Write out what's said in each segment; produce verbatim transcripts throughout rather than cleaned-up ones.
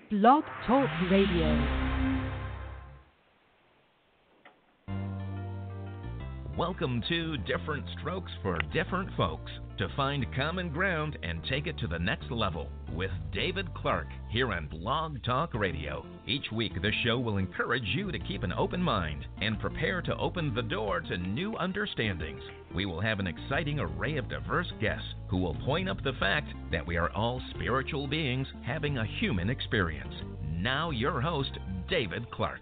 Blog Talk Radio. Welcome to Different Strokes for Different Folks, to find common ground and take it to the next level with David Clark here on Blog Talk Radio. Each week, the show will encourage you to keep an open mind and prepare to open the door to new understandings. We will have an exciting array of diverse guests who will point up the fact that we are all spiritual beings having a human experience. Now, your host, David Clark.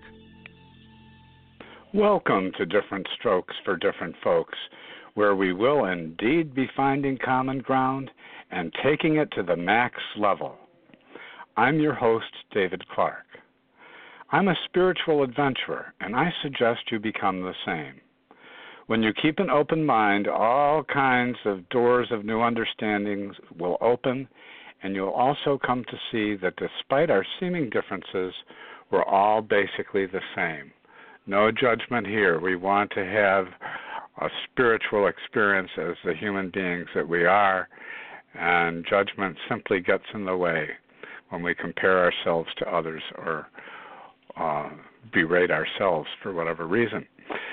Welcome to Different Strokes for Different Folks, where we will indeed be finding common ground and taking it to the max level. I'm your host, David Clark. I'm a spiritual adventurer, and I suggest you become the same. When you keep an open mind, all kinds of doors of new understandings will open, and you'll also come to see that despite our seeming differences, we're all basically the same. No judgment here. We want to have a spiritual experience as the human beings that we are, and judgment simply gets in the way when we compare ourselves to others or uh, berate ourselves for whatever reason.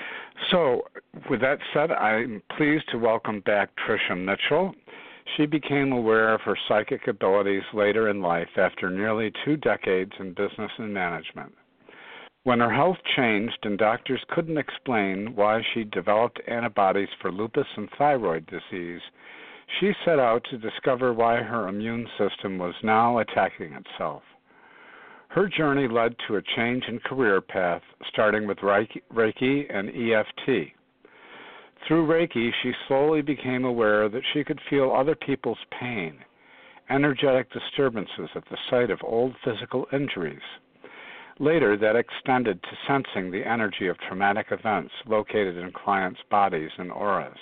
So, with that said, I'm pleased to welcome back Tricia Mitchell. She became aware of her psychic abilities later in life after nearly two decades in business and management. When her health changed and doctors couldn't explain why she developed antibodies for lupus and thyroid disease, she set out to discover why her immune system was now attacking itself. Her journey led to a change in career path, starting with Reiki and E F T. Through Reiki, she slowly became aware that she could feel other people's pain, energetic disturbances at the site of old physical injuries. Later, that extended to sensing the energy of traumatic events located in clients' bodies and auras.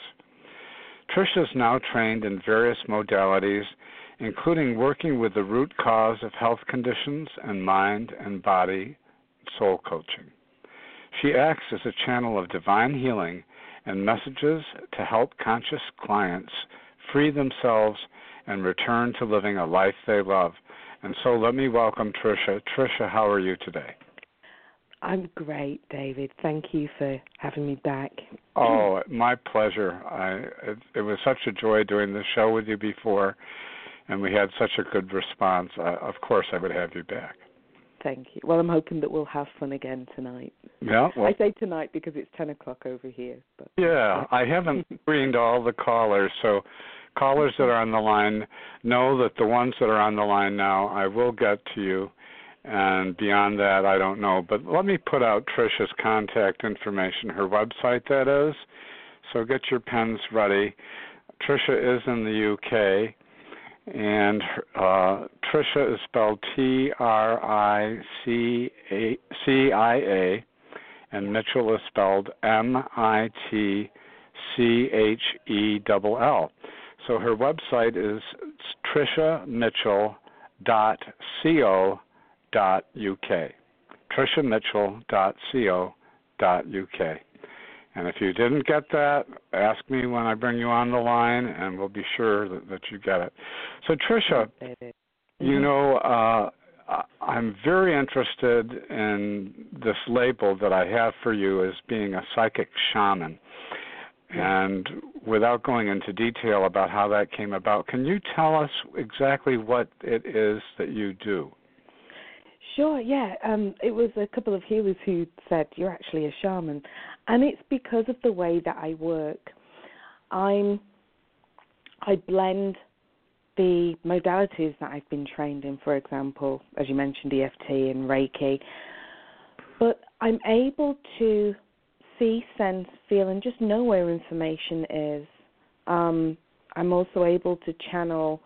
Tricia is now trained in various modalities, including working with the root cause of health conditions and mind and body soul coaching. She acts as a channel of divine healing and messages to help conscious clients free themselves and return to living a life they love. And so let me welcome Tricia. Tricia, how are you today? I'm great, David. Thank you for having me back. Oh, my pleasure. I, it, it was such a joy doing this show with you before, and we had such a good response. Uh, of course, I would have you back. Thank you. Well, I'm hoping that we'll have fun again tonight. Yeah. Well, I say tonight because it's ten o'clock over here. But yeah, I haven't screened all the callers, so callers that are on the line know that the ones that are on the line now, I will get to you, and beyond that, I don't know. But let me put out Tricia's contact information, her website, that is, so get your pens ready. Tricia is in the U K, and uh, Tricia is spelled T R I C I A, and Mitchell is spelled M I T C H E L L. So her website is tricia mitchell dot co dot uk. tricia mitchell dot co dot uk. And if you didn't get that, ask me when I bring you on the line, and we'll be sure that, that you get it. So, Tricia, you know, uh, I'm very interested in this label that I have for you as being a psychic shaman. And without going into detail about how that came about, can you tell us exactly what it is that you do? Sure, yeah. Um, it was a couple of healers who said, you're actually a shaman. And it's because of the way that I work. I'm, I blend the modalities that I've been trained in, for example, as you mentioned, E F T and Reiki. But I'm able to see, sense, feel, and just know where information is. Um, I'm also able to channel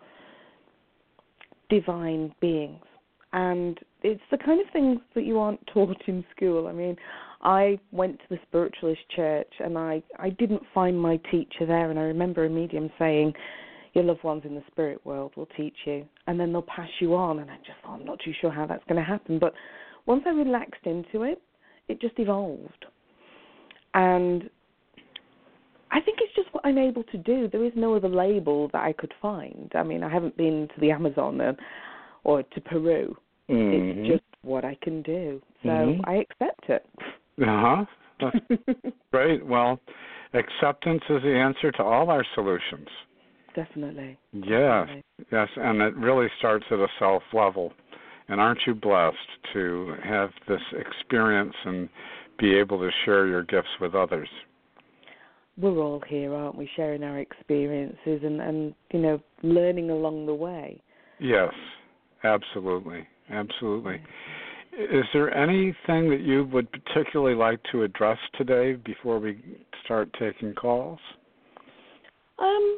divine beings. And it's the kind of things that you aren't taught in school. I mean, I went to the spiritualist church, and I, I didn't find my teacher there. And I remember a medium saying, your loved ones in the spirit world will teach you, and then they'll pass you on. And I just thought, I'm not too sure how that's going to happen. But once I relaxed into it, it just evolved. And I think it's just what I'm able to do. There is no other label that I could find. I mean, I haven't been to the Amazon or, or to Peru, Mm-hmm. It's just what I can do. So mm-hmm. I accept it. Uh-huh. Great. Well, acceptance is the answer to all our solutions. Definitely. Yes. Definitely. Yes, and it really starts at a self level. And aren't you blessed to have this experience and be able to share your gifts with others? We're all here, aren't we, sharing our experiences and, and, you know, learning along the way. Yes, absolutely, absolutely. Is there anything that you would particularly like to address today before we start taking calls? Um,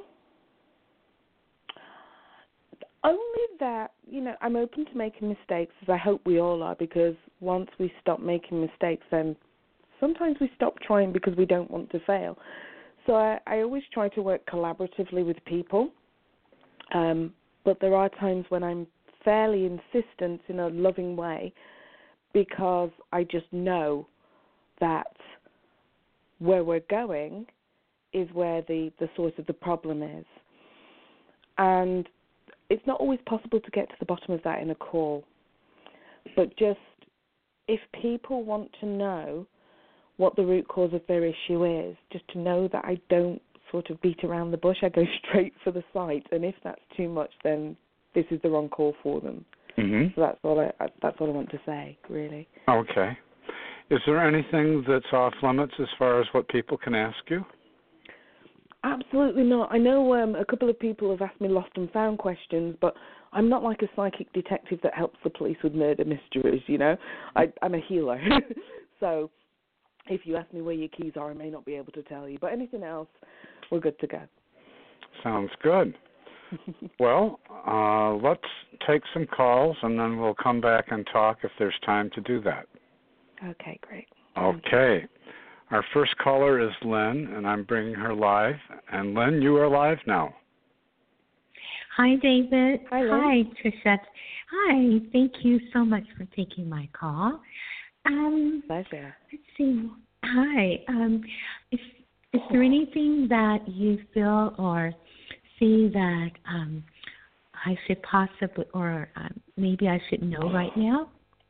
only that, you know, I'm open to making mistakes, as I hope we all are, because once we stop making mistakes, then sometimes we stop trying because we don't want to fail. So I, I always try to work collaboratively with people, um, but there are times when I'm fairly insistent in a loving way because I just know that where we're going is where the, the source of the problem is. And it's not always possible to get to the bottom of that in a call, but just if people want to know what the root cause of their issue is, just to know that I don't sort of beat around the bush, I go straight for the site, and if that's too much, then this is the wrong call for them. Mm-hmm. So that's all I that's all I want to say, really. Okay. Is there anything that's off limits as far as what people can ask you? Absolutely not. I know um, a couple of people have asked me lost and found questions, but I'm not like a psychic detective that helps the police with murder mysteries, you know. I, I'm a healer. So if you ask me where your keys are, I may not be able to tell you. But anything else, we're good to go. Sounds good. Well, uh, let's take some calls, and then we'll come back and talk if there's time to do that. Okay, great. Okay. Our first caller is Lynn, and I'm bringing her live. And Lynn, you are live now. Hi, David. Hi, Lynn. Hi, Tricia. Hi. Thank you so much for taking my call. Um, Pleasure. Let's see. Hi. Um, is, is there anything that you feel or see that um, I should possibly, or um, maybe I should know right now?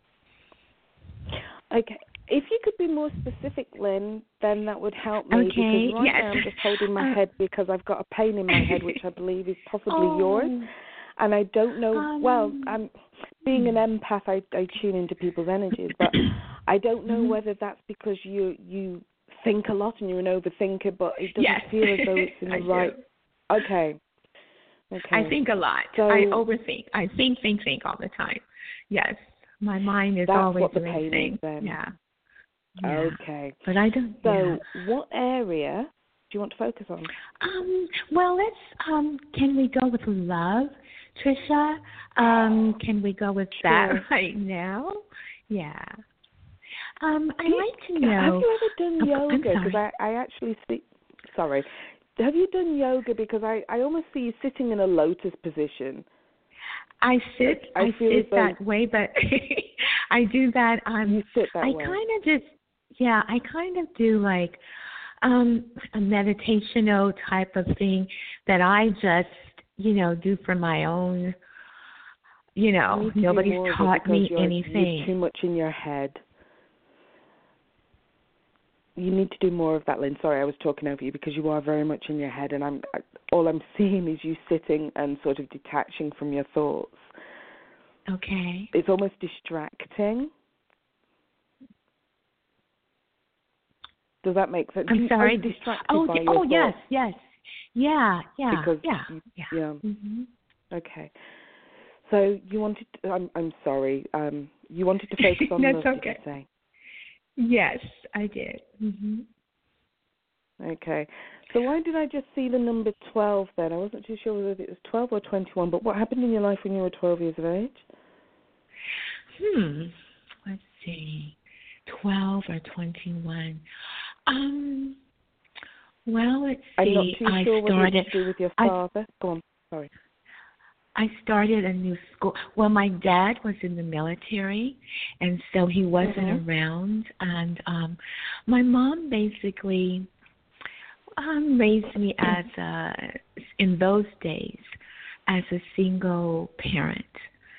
Okay. If you could be more specific, Lynn, then that would help me. Okay, because right yes. now I'm just holding my uh, head because I've got a pain in my head, which I believe is possibly oh, yours. And I don't know, um, well, I'm, being an empath, I, I tune into people's energies, but I don't know whether that's because you you think a lot and you're an overthinker, but it doesn't yes. feel as though it's in the right... Do. Okay. Okay. I think a lot. So, I overthink. I think, think, think all the time. Yes. My mind is that's always what the doing pain things. is then. Yeah. Yeah. Okay. But I don't. So, yeah. what area do you want to focus on? Um. Well, let's. Um. Can we go with love, Tricia? Um. Can we go with Sure. that right now? Yeah. Um. I'd you, like to know. Have you ever done oh, yoga? Because I, I actually see. Sorry. Have you done yoga? Because I, I almost see you sitting in a lotus position. I sit. I, I feel sit that way, but I do that. Um. You sit that I way. kind of just. Yeah, I kind of do like um, a meditational type of thing that I just, you know, do for my own, you know, you nobody's taught me you're, anything. You're too much in your head. You need to do more of that, Lynn. Sorry, I was talking over you because you are very much in your head, and I'm I, all I'm seeing is you sitting and sort of detaching from your thoughts. Okay. It's almost distracting. Does that make sense? I'm sorry. Are you distracted oh, by yeah. your oh thoughts? yes, yes. Yeah, yeah, because yeah, you, yeah. yeah. Mm-hmm. Okay. So you wanted to, I'm, I'm sorry, um, you wanted to focus on That's love, okay. did you say? Yes, I did. Mm-hmm. Okay. So why did I just see the number twelve then? I wasn't too sure whether it was twelve or twenty-one, but what happened in your life when you were twelve years of age? Hmm. Let's see. twelve or twenty-one. Um, well, let's see. I'm not too I sure started, what it to do with your father. I, Go on. Sorry. I started a new school. Well, my dad was in the military, and so he wasn't mm-hmm. around. And um, my mom basically um, raised me as a, in those days, as a single parent.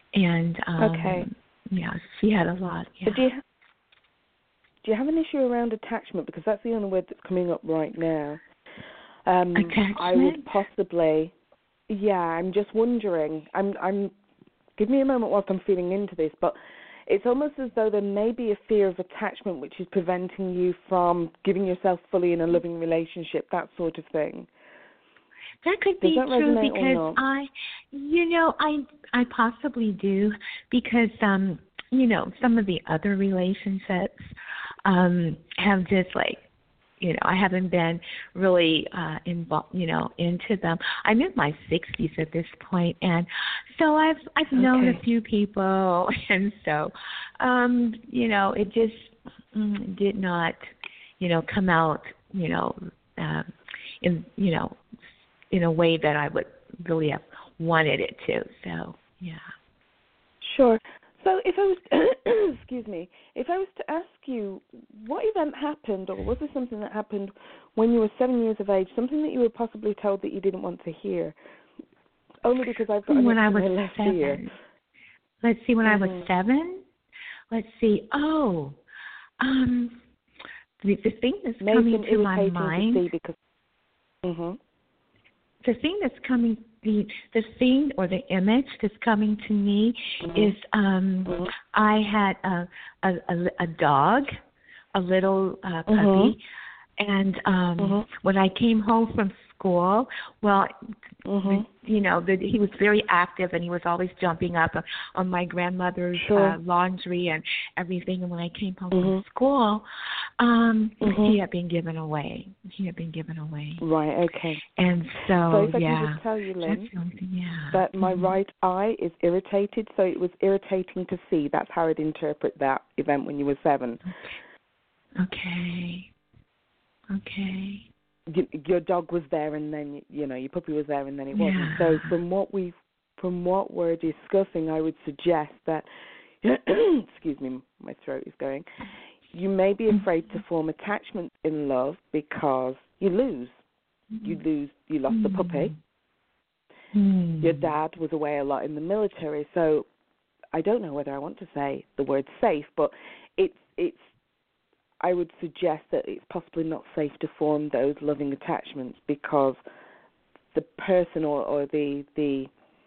And um, okay. yeah, she had a lot. Yeah. So do you do you have an issue around attachment? Because that's the only word that's coming up right now. Um, attachment? I would possibly. Yeah, I'm just wondering. I'm. I'm. Give me a moment whilst I'm feeling into this, but it's almost as though there may be a fear of attachment which is preventing you from giving yourself fully in a loving relationship, that sort of thing. That could Does be that true resonate because or not? I, you know, I I possibly do because um, you know, some of the other relationships um have just like, you know, I haven't been really uh involved, you know, into them. I'm in my sixties at this point, and so I've I've known Okay. a few people, and so, um, you know, it just mm, did not, you know, come out, you know, uh, in you know, in a way that I would really have wanted it to. So yeah. Sure. So if I was, excuse me, if I was to ask you what event happened, or was there something that happened when you were seven years of age, something that you were possibly told that you didn't want to hear? Only because I've got an when itch I in was my left seven. ear. Let's see, when mm-hmm. I was seven. Let's see. Oh, um, the, the thing that's Made coming them to my irritating mind. to see because. Mhm. The thing that's coming, the the thing or the image that's coming to me mm-hmm. is um, mm-hmm. I had a, a a a dog, a little uh, puppy, mm-hmm. and um, mm-hmm. when I came home from school, well, mm-hmm. the, you know, the, he was very active and he was always jumping up on, on my grandmother's sure. uh, laundry and everything. And when I came home mm-hmm. from school, um, mm-hmm. he had been given away. He had been given away. Right. Okay. And so, so if I yeah, can just tell you, Lynn, that's the only thing, yeah. that my mm-hmm. right eye is irritated, so it was irritating to see. That's how I'd interpret that event when you were seven. Okay. Okay. You, your dog was there, and then you know your puppy was there, and then it wasn't. Yeah. So from what we, from what we're discussing, I would suggest that. Excuse me, my throat is going. You may be afraid to form attachment in love because you lose. You lose. You lost the puppy. Mm. Your dad was away a lot in the military, so I don't know whether I want to say the word safe, but it's it's. I would suggest that it's possibly not safe to form those loving attachments because the person or, or the the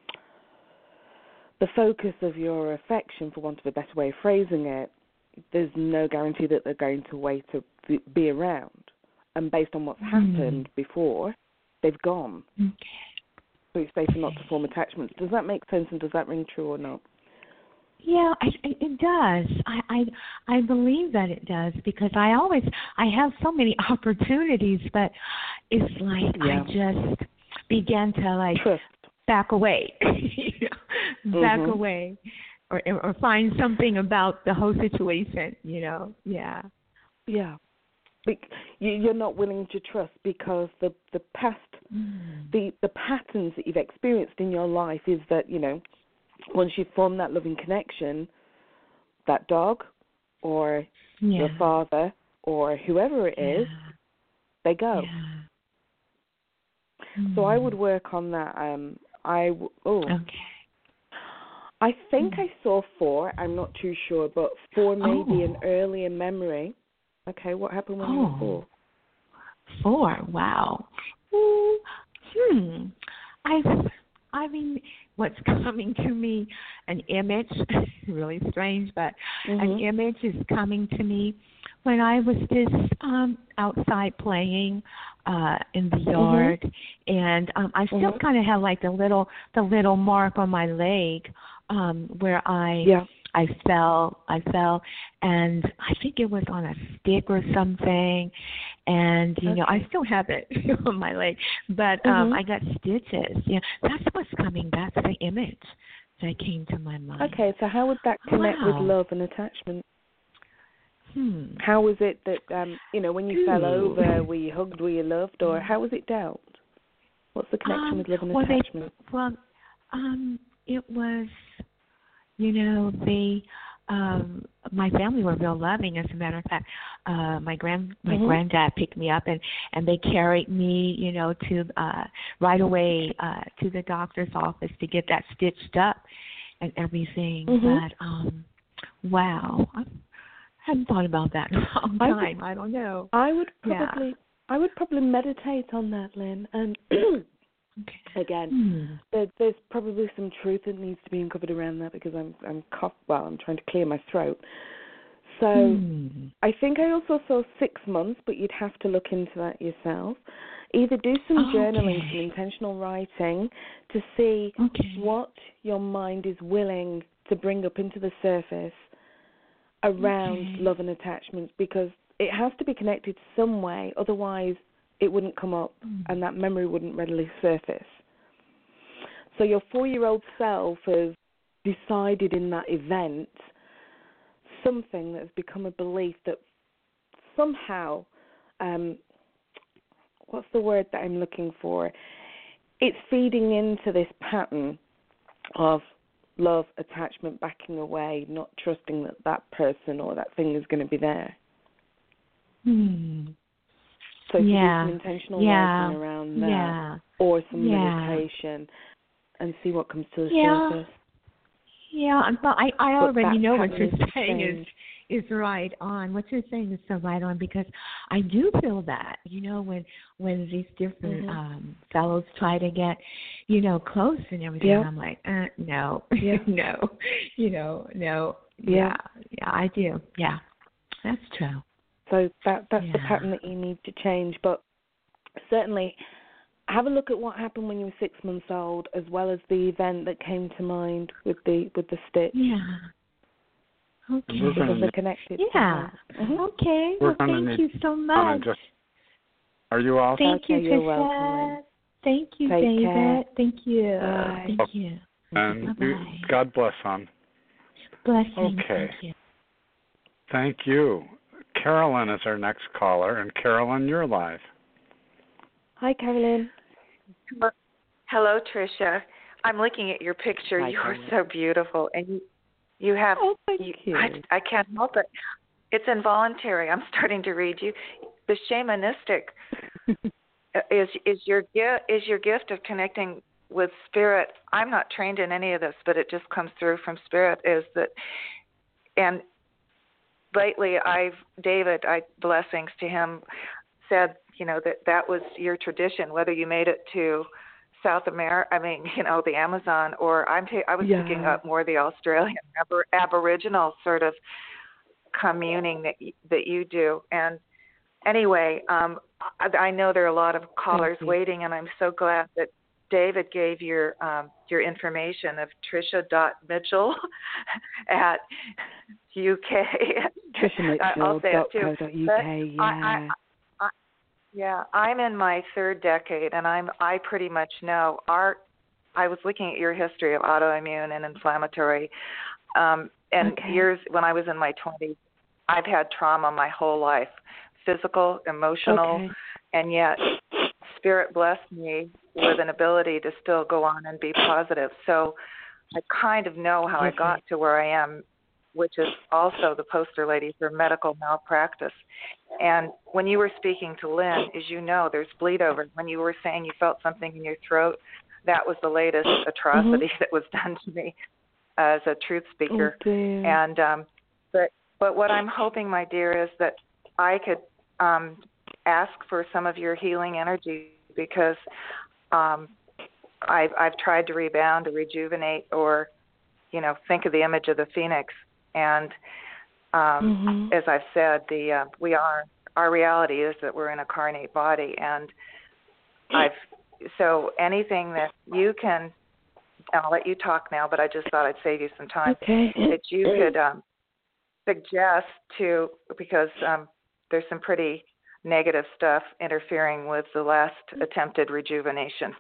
the focus of your affection, for want of a better way of phrasing it, there's no guarantee that they're going to wait to be around. And based on what's mm. happened before, they've gone. Okay. So it's safer not to form attachments. Does that make sense, and does that ring true or not? Yeah, I, it does. I, I I believe that it does because I always I have so many opportunities, but it's like yeah. I just began to like Trust. back away, you know, back mm-hmm. away, or or find something about the whole situation, you know. Yeah. Yeah. You're not willing to trust because the the past, mm. the the patterns that you've experienced in your life is that you know. Once you form that loving connection, that dog or yeah. your father or whoever it is, yeah. they go. Yeah. So I would work on that. Um, I oh, okay. I think mm. I saw four. I'm not too sure, but four may be oh. an earlier memory. Okay, what happened when oh. you were four? Four. Wow. Ooh. Hmm. I. I mean. What's coming to me, an image, really strange, but mm-hmm. an image is coming to me when I was just um, outside playing uh, in the yard, mm-hmm. and um, I still mm-hmm. kind of have like the little the little mark on my leg um, where I yeah. I fell I fell, and I think it was on a stick or something, and you okay. know I still have it on my leg, but um, mm-hmm. I got stitches. Yeah, that's what's coming. That's the image that came to my mind. Okay, so how would that connect wow. with love and attachment? Hmm. How was it that um, you know when you Ooh. fell over, were you hugged, were you loved, or how was it dealt? What's the connection um, with love and well, attachment? They, well, um, it was. You know, they, um, my family were real loving. As a matter of fact, uh, my grand, my mm-hmm. granddad picked me up and, and they carried me, you know, to uh, right away uh, to the doctor's office to get that stitched up. and everything. Mm-hmm. But um, wow, I hadn't thought about that in a long I time. would, I don't know. I would probably, Yeah. I would probably meditate on that, Lynn. And Okay. again, Hmm. there, there's probably some truth that needs to be uncovered around that because I'm, I'm cough. Well, I'm trying to clear my throat. So Hmm. I think I also saw six months, but you'd have to look into that yourself. Either do some Okay. journaling, some intentional writing to see Okay. what your mind is willing to bring up into the surface around Okay. love and attachment, because it has to be connected some way, otherwise it wouldn't come up Hmm. and that memory wouldn't readily surface. So your four-year-old self has decided in that event something that has become a belief that somehow, um, what's the word that I'm looking for? It's feeding into this pattern of love, attachment, backing away, not trusting that that person or that thing is going to be there. Hmm. So if Yeah. you do some intentional Yeah. writing around that, Yeah. or some Yeah. meditation, and see what comes to the Yeah. surface. Yeah, well, I, I But already that know what pattern you're needs to saying is change. is right on. What you're saying is so right on, because I do feel that, you know, when when these different Mhm. um fellows try to get, you know, close and everything, Yeah. and I'm like, uh, no, Yeah. no, you know, no, Yeah. yeah, yeah, I do, yeah, that's true. So that that's the Yeah. pattern that you need to change. But certainly, have a look at what happened when you were six months old, as well as the event that came to mind with the with the stitch. Yeah. Okay. We're gonna Because they're need- connected. Yeah. Mhm. Okay. We're Well, gonna thank need you so Donna, much. just, are you all set? Thank you, Okay, you're Tricia. welcome, Thank you, Take David. care. Thank you. Bye. Thank you. And you, Bye-bye. God bless, hon. Blessings. Okay. Thank you. Thank you. Carolyn is our next caller, and Carolyn, you're live. Hi, Carolyn. Hello, Tricia. I'm looking at your picture. Hi, you are Carolyn. so beautiful, and you, you have. Oh, thank you, you. I, I can't help it. It's involuntary. I'm starting to read you. The shamanistic is is your gift is your gift of connecting with spirit. I'm not trained in any of this, but it just comes through from spirit. Is that and lately I've David, I blessings to him, said you know that that was your tradition, whether you made it to South America, I mean, you know, the Amazon, or I'm ta- I was Yeah. picking up more the Australian aber- Aboriginal sort of communing that y- that you do. And anyway, um, I, I know there are a lot of callers you. waiting, and I'm so glad that David gave your um, your information of Tricia dot Mitchell at U K. I'll say it too. Tricia But yeah. I, I, I, yeah, I'm in my third decade, and I'm I pretty much know our. I was looking at your history of autoimmune and inflammatory, um, and Okay. years when I was in my twenties. I've had trauma my whole life, physical, emotional, Okay. and yet Spirit blessed me with an ability to still go on and be positive. So I kind of know how I Yes, got ma'am. to where I am, which is also the poster lady for medical malpractice. And when you were speaking to Lynn, as you know, there's bleed over. When you were saying you felt something in your throat, that was the latest atrocity Mhm. that was done to me as a truth speaker. Oh, dear. And um, but but what I'm hoping, my dear, is that I could um, ask for some of your healing energy, because um, I've I've tried to rebound, to rejuvenate, or you know, think of the image of the phoenix. And um, Mhm. as I've said, the uh, we are our reality is that we're in a carnate body, and I've so anything that you can. And I'll let you talk now, but I just thought I'd save you some time. Okay. That you could um, suggest to, because um, there's some pretty negative stuff interfering with the last attempted rejuvenation.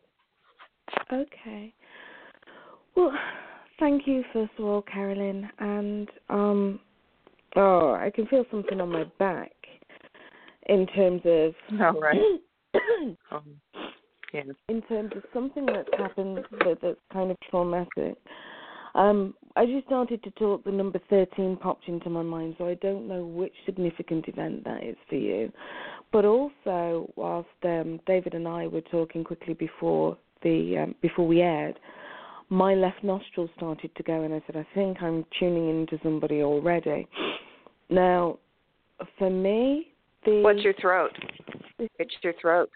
Okay. Well, thank you, first of all, Carolyn. And, um, oh, I can feel something on my back in terms of... All right. um, yeah. In terms of something that's happened that, that's kind of traumatic. Um, as you started to talk, the number thirteen popped into my mind, so I don't know which significant event that is for you. But also, whilst um, David and I were talking quickly before the um, before we aired, my left nostril started to go, and I said, I think I'm tuning into somebody already. Now, for me, the... What's your throat? It's your throat.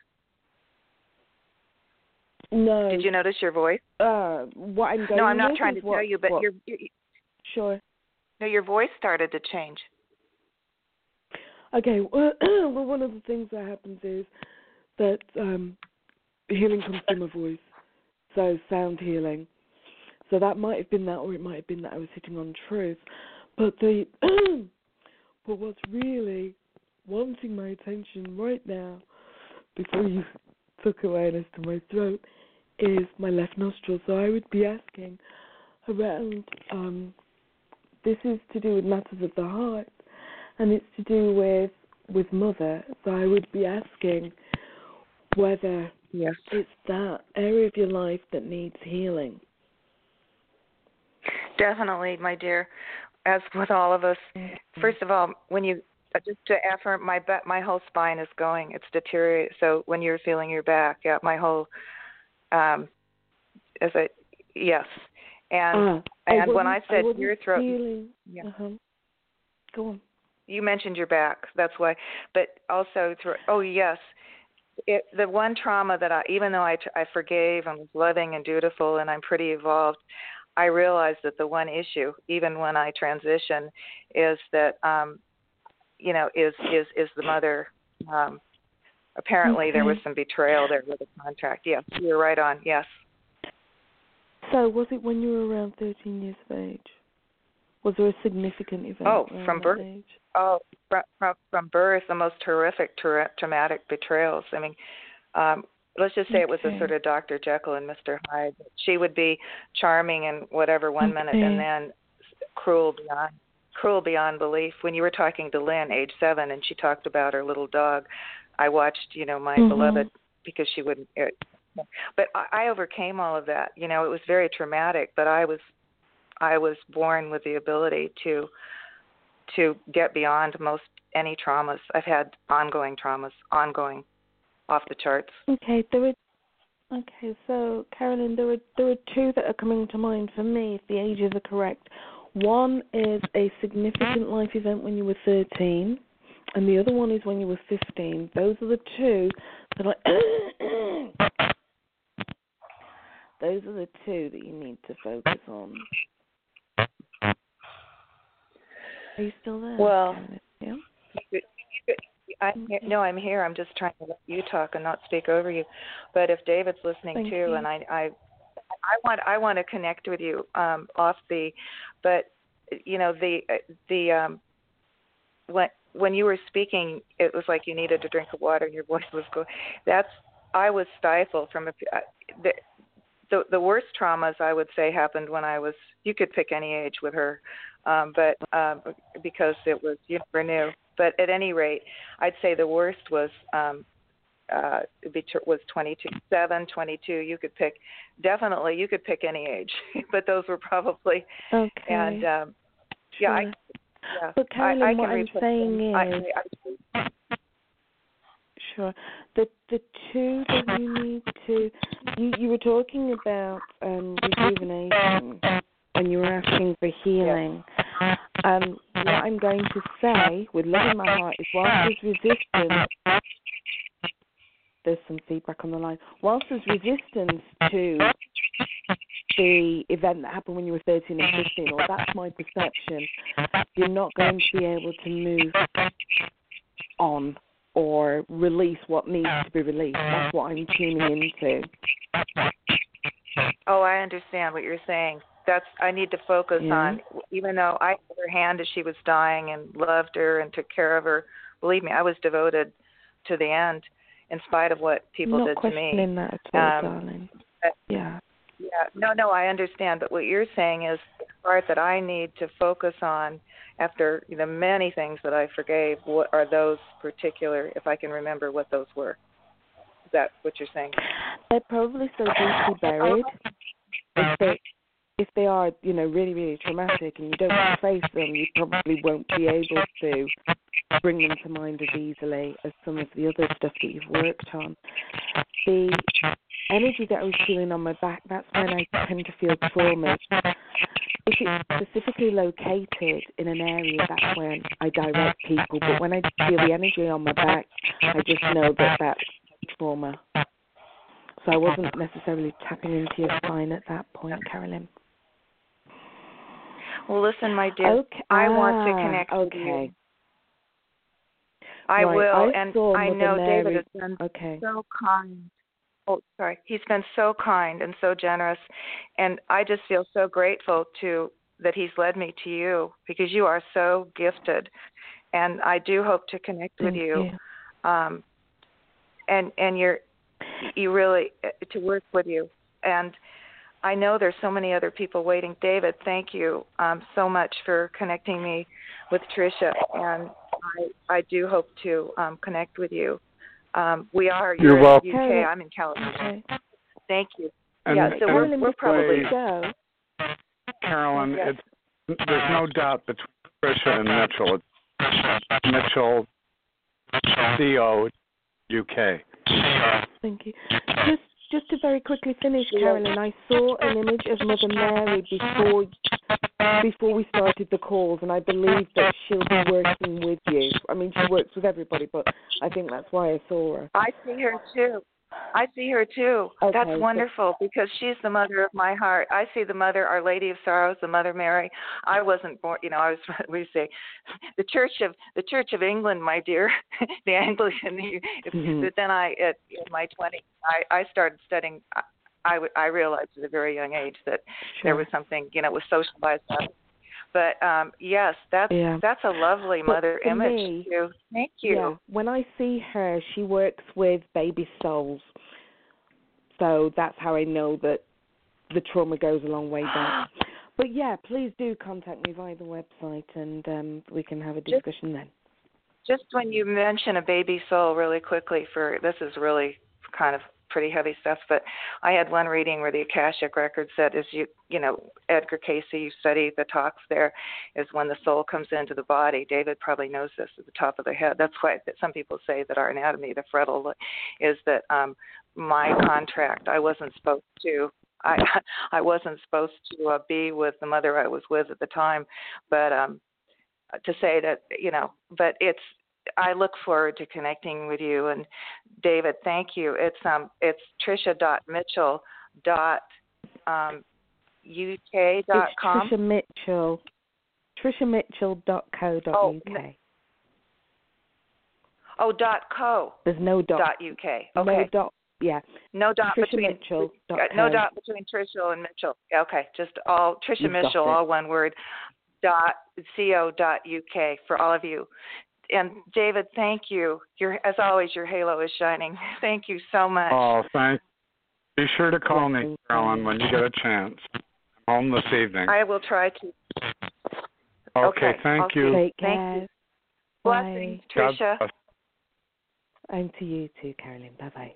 No. Did you notice your voice? Uh, what I'm going No, I'm not with trying is to what, tell you, but what, your, your Sure. No, your voice started to change. Okay, well, one of the things that happens is that um, healing comes from my voice, so sound healing. So that might have been that, or it might have been that I was sitting on truth. But the, but what's really wanting my attention right now, before you took awareness to my throat, is my left nostril. So I would be asking around, um, this is to do with matters of the heart, and it's to do with, with mother. So I would be asking whether yes. it's that area of your life that needs healing. Definitely, my dear. As with all of us, mm-hmm. First of all, when you just to affirm, my back, my whole spine is going. It's deteriorated. So when you're feeling your back, yeah, my whole, um, is it yes, and uh, and I when I said I your throat, feeling, yeah. Uh-huh. Go on. You mentioned your back. That's why, but also through. Oh yes. It, the one trauma that I, even though I, I forgave and was loving and dutiful and I'm pretty evolved, I realized that the one issue, even when I transition, is that, um, you know, is, is, is the mother. Um, apparently okay. there was some betrayal there with the contract. Yes, you're right on. Yes. So was it when you were around thirteen years of age? Was there a significant event? Oh, around from that birth. Age? Oh, from, from from birth, the most horrific, tra- traumatic betrayals. I mean, um, let's just say okay. It was a sort of Doctor Jekyll and Mister Hyde. She would be charming and whatever one okay. minute, and then cruel beyond cruel beyond belief. When you were talking to Lynn, age seven, and she talked about her little dog, I watched, you know, my mm-hmm. beloved because she wouldn't. It, but I, I overcame all of that. You know, it was very traumatic, but I was I was born with the ability to. to get beyond most any traumas. I've had ongoing traumas, ongoing, off the charts. Okay, there were. Okay, so Carolyn, there were there were two that are coming to mind for me, if the ages are correct. One is a significant life event when you were thirteen, and the other one is when you were fifteen. Those are the two that I. Those are the two that you need to focus on. Are you still there? Well, yeah. I no, I'm here. I'm just trying to let you talk and not speak over you. But if David's listening Thank too, you. and I, I, I want, I want to connect with you um, off the, but you know the the um, when when you were speaking, it was like you needed a drink of water and your voice was going. That's I was stifled from a, the the the worst traumas I would say happened when I was. You could pick any age with her. Um, but um, because it was you never knew. But at any rate, I'd say the worst was um, uh, was twenty-two, seven, twenty-two. You could pick definitely. You could pick any age, but those were probably. Okay. And um, sure. yeah, I, yeah. But Carolyn, I, I what I'm saying them. is. I, I, Sure. The the two that you need to. You you were talking about um, rejuvenation. And you were asking for healing. Yes. Um, what I'm going to say, with love in my heart, is whilst there's resistance, there's some feedback on the line. Whilst there's resistance to the event that happened when you were thirteen and fifteen, or that's my perception, you're not going to be able to move on or release what needs to be released. That's what I'm tuning into. Oh, I understand what you're saying. That's I need to focus yeah. on, even though I held her hand as she was dying and loved her and took care of her. Believe me, I was devoted to the end, in spite of what people Not did to me. Not questioning that at all, um, darling. But, yeah. Yeah. No, no, I understand. But what you're saying is the part that I need to focus on after the many things that I forgave. What are those particular? If I can remember what those were. Is that what you're saying? They're probably so deeply buried. If they, if they are, you know, really, really traumatic and you don't face them, you probably won't be able to bring them to mind as easily as some of the other stuff that you've worked on. The energy that I was feeling on my back, that's when I tend to feel trauma. If it's specifically located in an area, that's when I direct people. But when I feel the energy on my back, I just know that that's trauma. So I wasn't necessarily tapping into your spine at that point, Carolyn. Well, listen, my dear, okay. I ah, want to connect okay. with you. I right. will, I and I Mother know Mary. David has been okay. so kind. Oh, sorry. He's been so kind and so generous, and I just feel so grateful to that he's led me to you because you are so gifted, and I do hope to connect Thank with you. you. Um, and and you're you really to work with you, and I know there's so many other people waiting. David, thank you um, so much for connecting me with Tricia, and I, I do hope to um, connect with you. Um, we are You're you're welcome. in the U K. I'm in California. Okay. Thank you. And yeah, so we're, Carolyn, we're probably go. Carolyn, yes. it's, there's no doubt between Tricia and Mitchell. It's Mitchell, C O U K. Thank you. Just just to very quickly finish, Carolyn, I saw an image of Mother Mary before before we started the calls, and I believe that she'll be working with you. I mean, she works with everybody, but I think that's why I saw her. I see her too. I see her too. Okay, That's wonderful so, because she's the mother of my heart. I see the mother, Our Lady of Sorrows, the Mother Mary. I wasn't born, you know, I was, we say, the Church of the Church of England, my dear, the Anglican. Mm-hmm. But then I, at in my twenties, I, I started studying. I, I, I realized at a very young age that sure. there was something, you know, it was socialized. But um, yes, that's yeah. that's a lovely mother but image me, too. Thank you. Yeah. When I see her, she works with baby souls, so that's how I know that the trauma goes a long way back. But yeah, please do contact me via the website, and um, we can have a discussion just, then. Just when you mention a baby soul, really quickly, for this is really kind of pretty heavy stuff, but I had one reading where the Akashic record said, as you, you know, Edgar Cayce, you study the talks there, is when the soul comes into the body. David probably knows this at the top of the head. That's why that some people say that our anatomy, the frontal, is that um, my contract, I wasn't supposed to, I I wasn't supposed to uh, be with the mother I was with at the time, but um, to say that, you know, but it's, I look forward to connecting with you. And David, thank you. It's um it's Tricia dot Mitchell dot um U K dot com. It's Tricia Mitchell. Tricia Mitchell dot co dot oh, U K. Oh, dot co. There's no dot. Dot U K. Okay. No dot. Yeah. No dot Tricia between Mitchell. Dot no co. dot between Tricia and Mitchell. Okay, just all Tricia You've Mitchell, all one word. Dot co. Dot U K for all of you. And David, thank you. Your, as always, your halo is shining. Thank you so much. Oh, thanks. Be sure to call me, Carolyn, when you get a chance. I'm home this evening. I will try to. Okay, okay thank I'll you. Take thank care. you. Blessings, Tricia. And to you too, Carolyn. Bye-bye.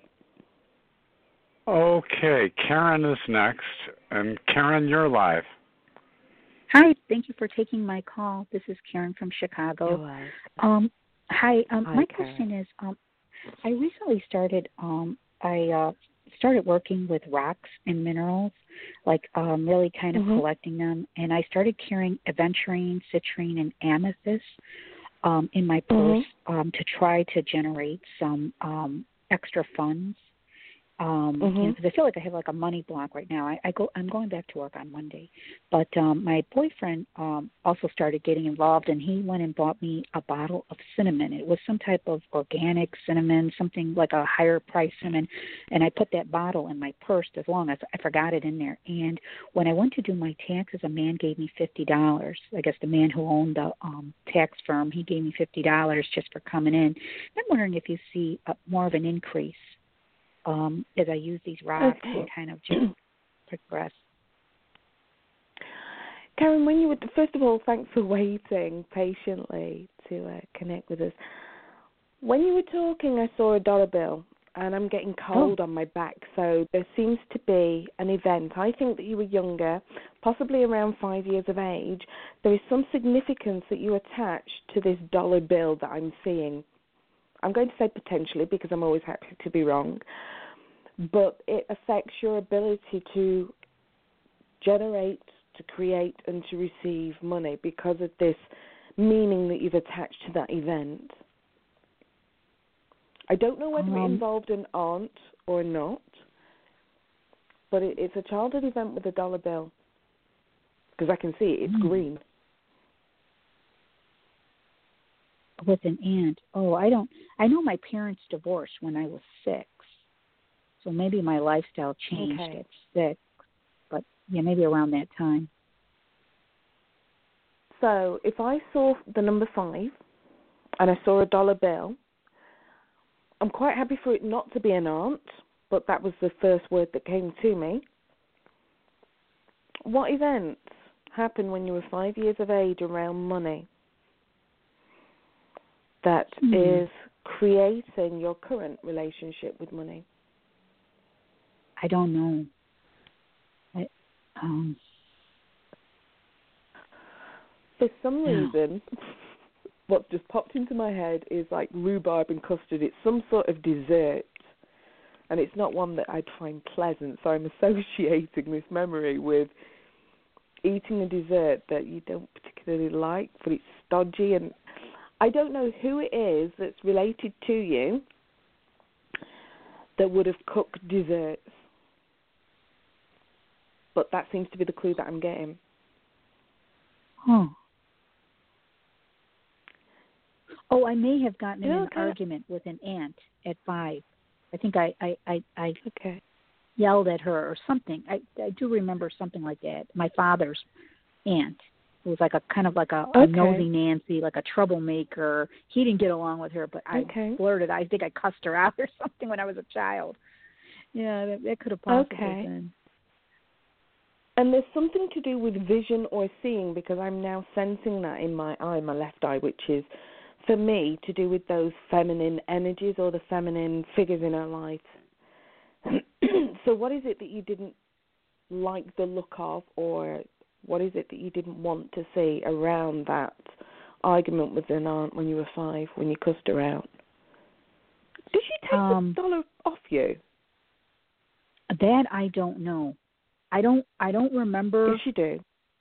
Okay, Karen is next. And Karen, you're live. Hi, thank you for taking my call. This is Karen from Chicago. Um, hi, um, hi, my Karen. question is, um, I recently started, um, I uh, started working with rocks and minerals, like um, really kind of mm-hmm. collecting them, and I started carrying aventurine, citrine, and amethyst um, in my purse mm-hmm. um, to try to generate some um, extra funds. Um, mm-hmm. you know, because I feel like I have like a money block right now. I, I go, I'm going back to work on Monday, but um, my boyfriend um, also started getting involved, and he went and bought me a bottle of cinnamon. It was some type of organic cinnamon, something like a higher price cinnamon, and I put that bottle in my purse as long as I forgot it in there. And when I went to do my taxes, a man gave me fifty dollars. I guess the man who owned the um, tax firm, he gave me fifty dollars just for coming in. I'm wondering if you see a, more of an increase Um, as I use these rocks okay. and kind of just progress. Karen, when you were, first of all, thanks for waiting patiently to uh, connect with us. When you were talking, I saw a dollar bill, and I'm getting cold oh. on my back. So there seems to be an event. I think that you were younger, possibly around five years of age. There is some significance that you attach to this dollar bill that I'm seeing. I'm going to say potentially because I'm always happy to be wrong. But it affects your ability to generate, to create, and to receive money because of this meaning that you've attached to that event. I don't know whether um, it involved an aunt or not, but it, it's a childhood event with a dollar bill because I can see it. It's mm. green. With an aunt. Oh, I don't. I know my parents divorced when I was six, so maybe my lifestyle changed okay. at six. But yeah, maybe around that time. So if I saw the number five and I saw a dollar bill, I'm quite happy for it not to be an aunt, but that was the first word that came to me. What events happened when you were five years of age around money that mm. is creating your current relationship with money? I don't know. I, um, For some reason, what's just popped into my head is like rhubarb and custard. It's some sort of dessert, and it's not one that I'd find pleasant, so I'm associating this memory with eating a dessert that you don't particularly like, but it's stodgy, and I don't know who it is that's related to you that would have cooked desserts, but that seems to be the clue that I'm getting. Huh. Oh, I may have gotten in okay. an argument with an aunt at five. I think I I, I, I okay. yelled at her or something. I, I do remember something like that. My father's aunt, who was like a kind of like a, okay. a nosy Nancy, like a troublemaker. He didn't get along with her, but I okay. blurted. I think I cussed her out or something when I was a child. Yeah, that, that could have possibly okay. been. And there's something to do with vision or seeing, because I'm now sensing that in my eye, my left eye, which is, for me, to do with those feminine energies or the feminine figures in our life. So what is it that you didn't like the look of, or what is it that you didn't want to see around that argument with an aunt when you were five, when you cussed her out? Did she take um, the dollar off you? That I don't know. I don't. I don't remember. Yes, you do.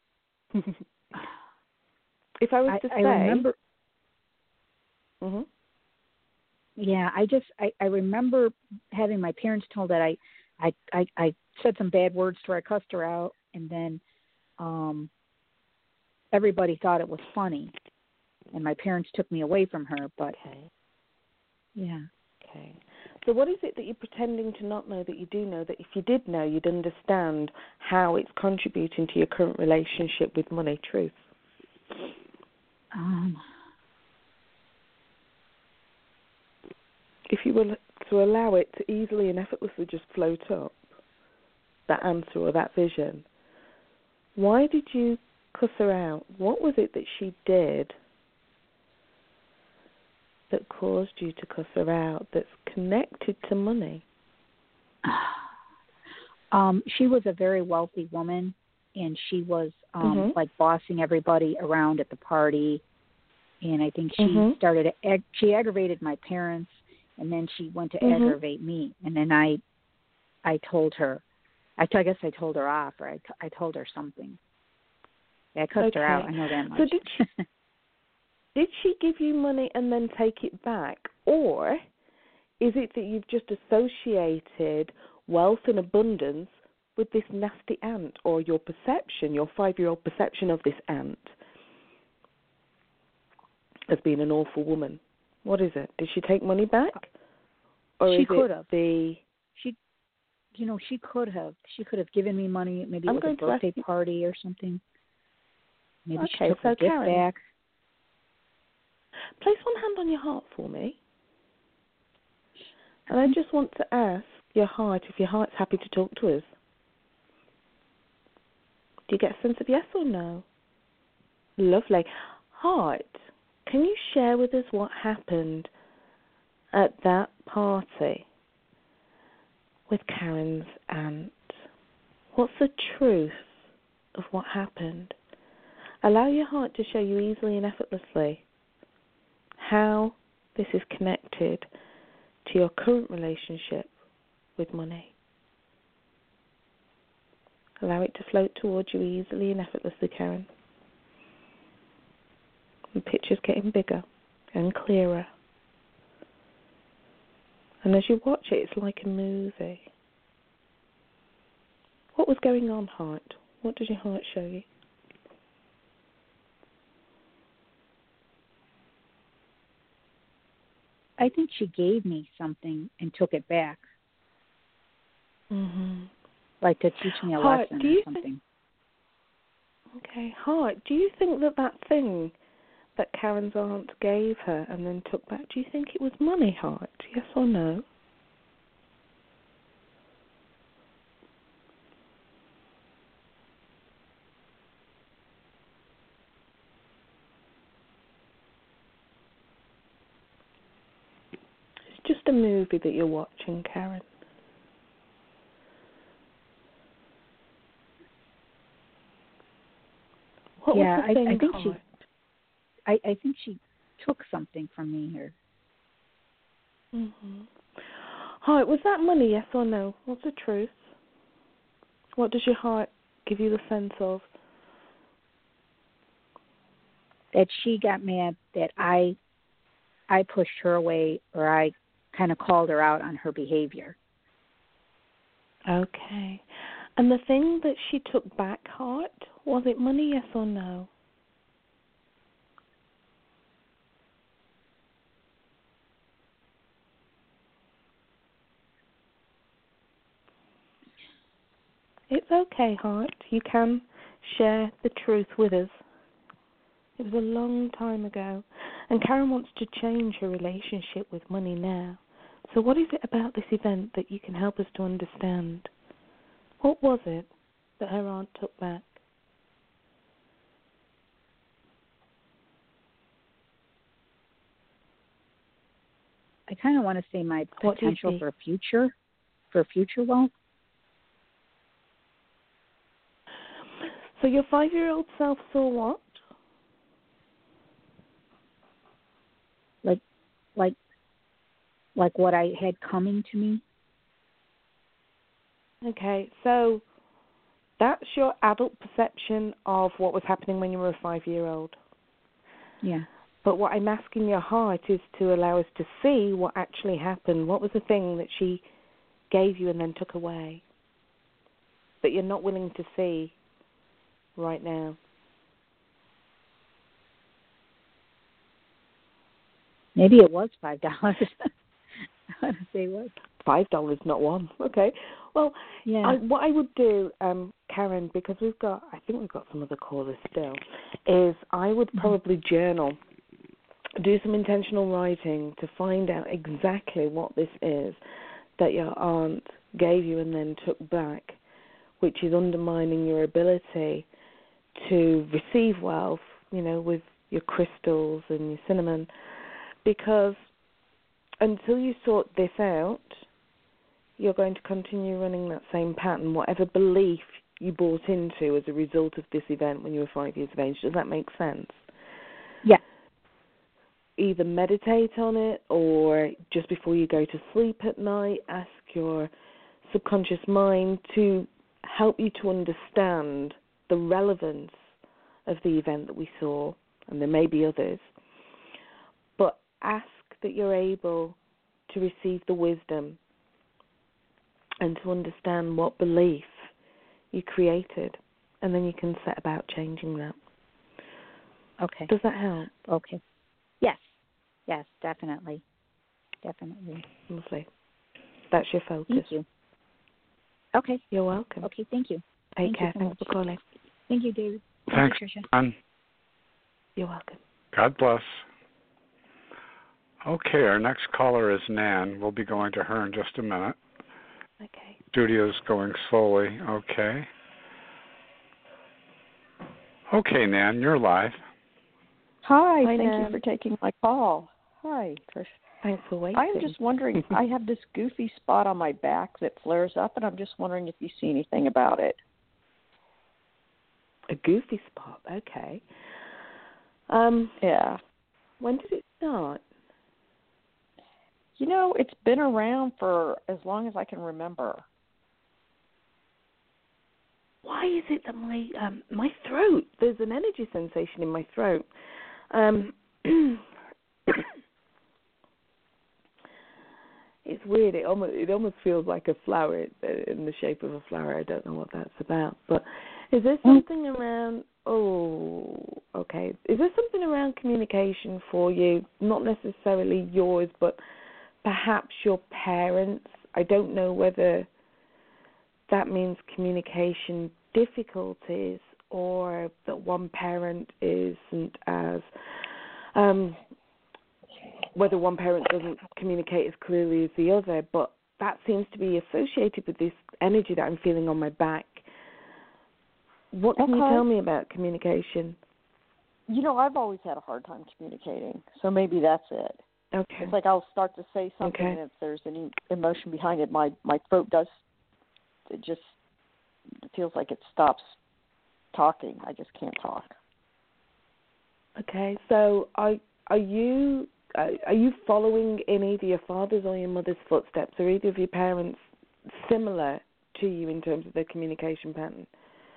If I was I, to say, I remember. Mm-hmm. Yeah, I just I, I remember having my parents told that I, I I I said some bad words to her, I cussed her out, and then um, everybody thought it was funny, and my parents took me away from her. But okay. yeah. Okay. So what is it that you're pretending to not know that you do know, that if you did know, you'd understand how it's contributing to your current relationship with money? Truth. Um. If you were to allow it to easily and effortlessly just float up, that answer or that vision, why did you cuss her out? What was it that she did that caused you to cuss her out that's connected to money? Um, she was a very wealthy woman, and she was um, mm-hmm. like bossing everybody around at the party. And I think she mm-hmm. started, ag- she aggravated my parents, and then she went to mm-hmm. aggravate me. And then I I told her, I, t- I guess I told her off, or I, t- I told her something. Yeah, I cussed okay. her out, I know that much. So did she, did she give you money and then take it back? Or is it that you've just associated wealth and abundance with this nasty aunt, or your perception, your five-year-old perception of this aunt as being an awful woman? What is it? Did she take money back? Or she is could it have. The... She, you know, she could have. She could have given me money. Maybe I'm it was a birthday ask... party or something. Maybe okay, she took so her gift Karen, back. Place one hand on your heart for me. And I just want to ask your heart if your heart's happy to talk to us. Do you get a sense of yes or no? Lovely. Heart, can you share with us what happened at that party with Karen's aunt? What's the truth of what happened? Allow your heart to show you easily and effortlessly how this is connected to your current relationship with money. Allow it to float towards you easily and effortlessly, Karen. The picture's getting bigger and clearer. And as you watch it, it's like a movie. What was going on, heart? What did your heart show you? I think she gave me something and took it back. Mm-hmm. Like to teach me a Heart, lesson do or you something. Think, okay, Heart, do you think that that thing that Karen's aunt gave her and then took back, do you think it was money, Heart? Yes or no? It's just a movie that you're watching, Karen. What yeah, was the thing, I, I think Heart? she. I, I think she took something from me here. Mm-hmm. Heart, was that money, yes or no? What's the truth? What does your heart give you the sense of? That she got mad that I I pushed her away, or I kind of called her out on her behavior. Okay. And the thing that she took back, Heart, was it money, yes or no? It's okay, Heart. You can share the truth with us. It was a long time ago, and Karen wants to change her relationship with money now. So what is it about this event that you can help us to understand? What was it that her aunt took back? I kind of want to say my What do you potential see? for future, for future wealth. So your five-year-old self saw what? Like, like, like what I had coming to me. Okay, so that's your adult perception of what was happening when you were a five-year-old. Yeah. But what I'm asking your heart is to allow us to see what actually happened. What was the thing that she gave you and then took away that you're not willing to see right now? Maybe it was five dollars. I want to say what? Five dollars, not one. Okay. Well, Yeah. I, what I would do, um, Karen, because we've got, I think we've got some other callers still, is I would probably mm-hmm. journal, do some intentional writing to find out exactly what this is that your aunt gave you and then took back, which is undermining your ability to receive wealth, you know, with your crystals and your cinnamon, because until you sort this out, you're going to continue running that same pattern, whatever belief you bought into as a result of this event when you were five years of age. Does that make sense? Yeah. Either meditate on it or just before you go to sleep at night, ask your subconscious mind to help you to understand the relevance of the event that we saw, and there may be others, but ask that you're able to receive the wisdom and to understand what belief you created, and then you can set about changing that. Okay. Does that help? Okay. Yes. Yes, definitely. Definitely. Lovely. That's your focus. Thank you. Okay. You're welcome. Okay, thank you. Take thank care. You so Thanks much. for calling. Thank you, David. Thanks, Thank you, Tricia. John. You're welcome. God bless. Okay, our next caller is Nan. We'll be going to her in just a minute. Okay. Studio's going slowly. Okay. Okay, Nan, you're live. Hi, Hi, thank Nan. you for taking my call. Hi, Trish. Thanks for waiting. I'm just wondering, I have this goofy spot on my back that flares up, and I'm just wondering if you see anything about it. A goofy spot, okay. Um, yeah. When did it start? You know, it's been around for as long as I can remember. Why is it that my um, my throat, there's an energy sensation in my throat. Um, it's weird. It almost it almost feels like a flower in the shape of a flower. I don't know what that's about. But is there something around? Oh, okay. Is there something around communication for you? Not necessarily yours, but perhaps your parents. I don't know whether that means communication difficulties or that one parent isn't as, um, whether one parent doesn't communicate as clearly as the other, but that seems to be associated with this energy that I'm feeling on my back. What can okay. you tell me about communication? You know, I've always had a hard time communicating, so maybe that's it. Okay. It's like I'll start to say something, okay. and if there's any emotion behind it, my, my throat does, it just it feels like it stops talking. I just can't talk. Okay, so are, are you uh, are you following in either your father's or your mother's footsteps? Are either of your parents similar to you in terms of their communication pattern?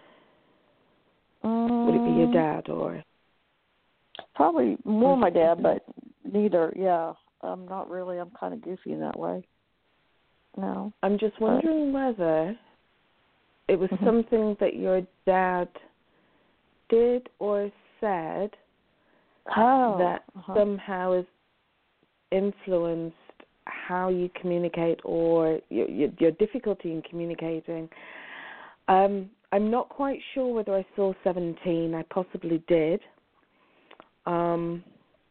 Um, Would it be your dad or? Probably more my dad, but neither. Yeah, I'm not really. I'm kind of goofy in that way. No. I'm just wondering but, whether it was mm-hmm. something that your dad did or said oh, that uh-huh. somehow has influenced how you communicate or your, your, your difficulty in communicating. Um, I'm not quite sure whether I saw seventeen. I possibly did. Um,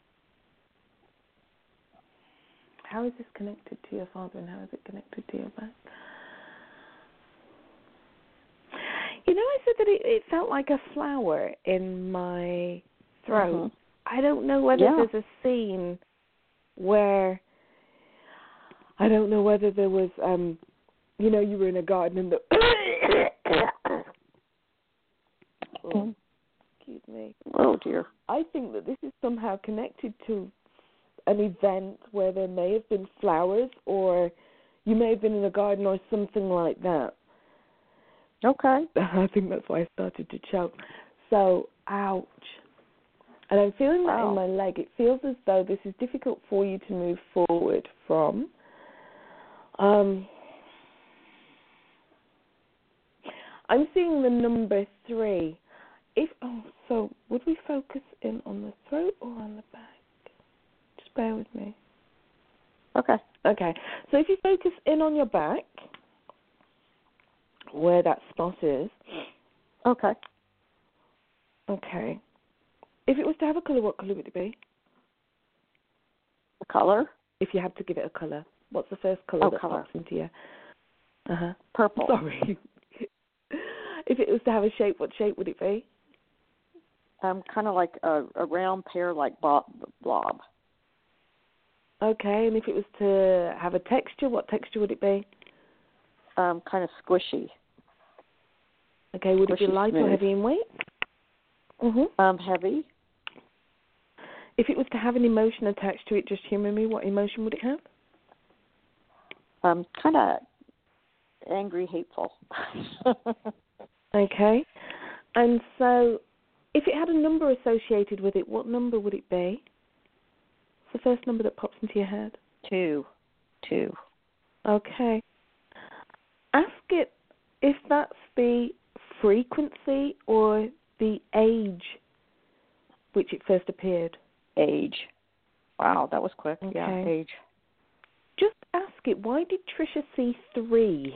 how is this connected to your father and how is it connected to your back? You know, I said that it, it felt like a flower in my throat. Mm-hmm. I don't know whether yeah. there's a scene where, I don't know whether there was, um, you know, you were in a garden and the... oh, excuse me. Oh, dear. I think that this is somehow connected to an event where there may have been flowers or you may have been in a garden or something like that. Okay. I think that's why I started to choke. So, ouch. And I'm feeling that wow. in my leg. It feels as though this is difficult for you to move forward from. Um, I'm seeing the number three. If oh, so would we focus in on the throat or on the back? Just bear with me. Okay. Okay. So if you focus in on your back, where that spot is. Okay. Okay. If it was to have a colour, what colour would it be? A color? If you had to give it a colour, what's the first colour oh, that color. pops into you? Uh-huh. Purple. Sorry. If it was to have a shape, what shape would it be? Um, kind of like a, a round pear-like blob. blob. Okay, and if it was to have a texture, what texture would it be? Um, kind of squishy. Okay, would squishy, it be light smooth. or heavy in weight? Mm-hmm. Um, heavy. If it was to have an emotion attached to it, just humor me, what emotion would it have? Um, kind of angry, hateful. Okay. And so if it had a number associated with it, what number would it be? It's the first number that pops into your head. Two. Two. Okay. Ask it if that's the frequency or the age which it first appeared. Age. Wow, that was quick. Okay. Yeah, age. Just ask it, why did Tricia see three?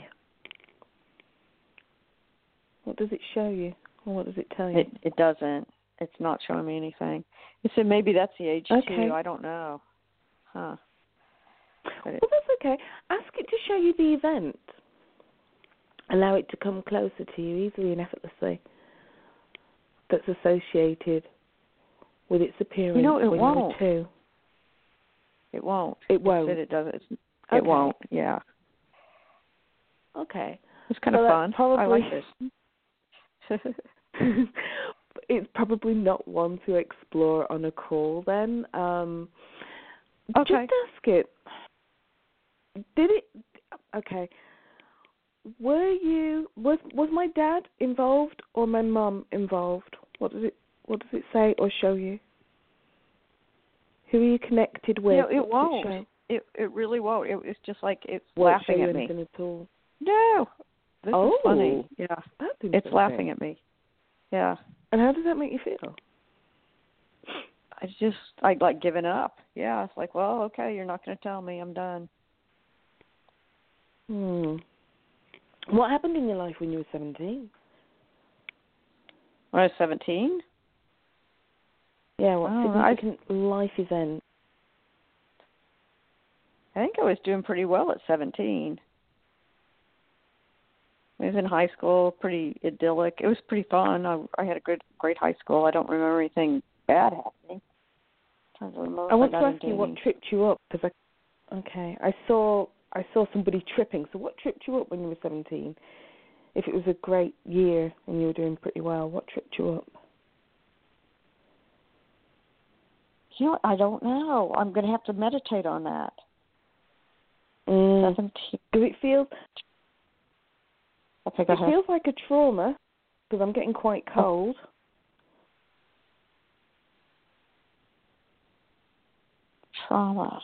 What does it show you? Or what does it tell you? It, it doesn't. It's not showing me anything. It said maybe that's the age, okay. too. I don't know. Huh. But well, that's okay. Ask it to show you the event. Allow it to come closer to you easily and effortlessly. That's associated with its appearance you know, it when won't. you were two. It won't. It won't. It, it doesn't. It Okay. won't. Yeah. Okay. It's kind So of that's fun. probably- I like this. It's probably not one to explore on a call then. Um, Okay. Just ask it. Did it? Okay. Were you? Was was my dad involved or my mum involved? What does it? What does it say or show you? Who are you connected with? No, it What does won't. show? It it really won't. It, it's just like it's Won't show laughing you at me. anything at all. No. This Oh. is funny. Yeah. That's It's interesting. laughing at me. Yeah. And how does that make you feel? I just I like giving up. Yeah. It's like, well, okay, you're not going to tell me. I'm done. Hmm. What happened in your life when you were seventeen? When I was seventeen. Yeah, what Oh, I- significant life event? I think I was doing pretty well at seventeen. I was in high school, pretty idyllic. It was pretty fun. I, I had a good, great high school. I don't remember anything bad happening. I'm trying to remember I if want to got ask into you what any- tripped you up because I, okay, I saw I saw somebody tripping. So what tripped you up when you were seventeen? If it was a great year and you were doing pretty well, what tripped you up? You know, I don't know. I'm going to have to meditate on that. Mm. seventeen. Does it feel? Okay, go It ahead. feels like a trauma because I'm getting quite cold. Trauma.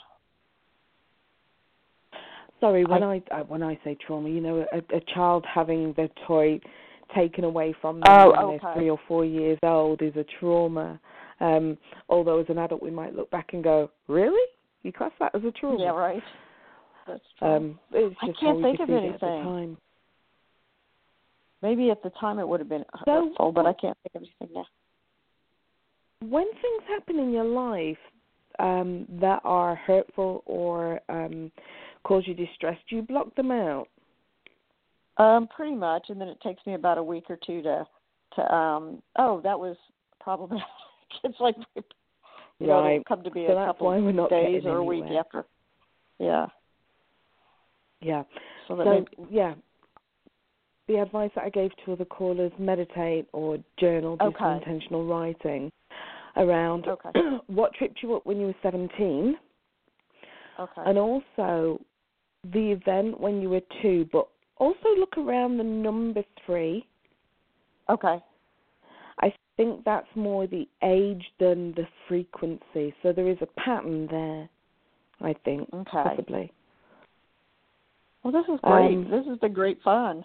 Sorry, when I- I, I when I say trauma, you know, a, a child having their toy taken away from them Oh, when okay. they're three or four years old is a trauma. Um, although as an adult we might look back and go, really? You class that as a trauma? Yeah, right. That's true. Um, it's I just can't how we think of perceive it at the anything. time. Maybe at the time it would have been So, hurtful, but I can't think of anything now. When things happen in your life um, that are hurtful or um, cause you distress, do you block them out? Um, pretty much, and then it takes me about a week or two to, to um. Oh, that was problematic. It's like, you know, Right. it'll come to be So a that's couple why we're not days getting or a week anywhere. after. Yeah. Yeah. So that So, maybe, yeah, the advice that I gave to other callers, meditate or journal, do Okay. some intentional writing around Okay. what tripped you up when you were seventeen, okay. and also the event when you were two, but also look around the number three. Okay. I think that's more the age than the frequency. So there is a pattern there, I think, Okay. possibly. Well, this is great. Um, this has been great fun.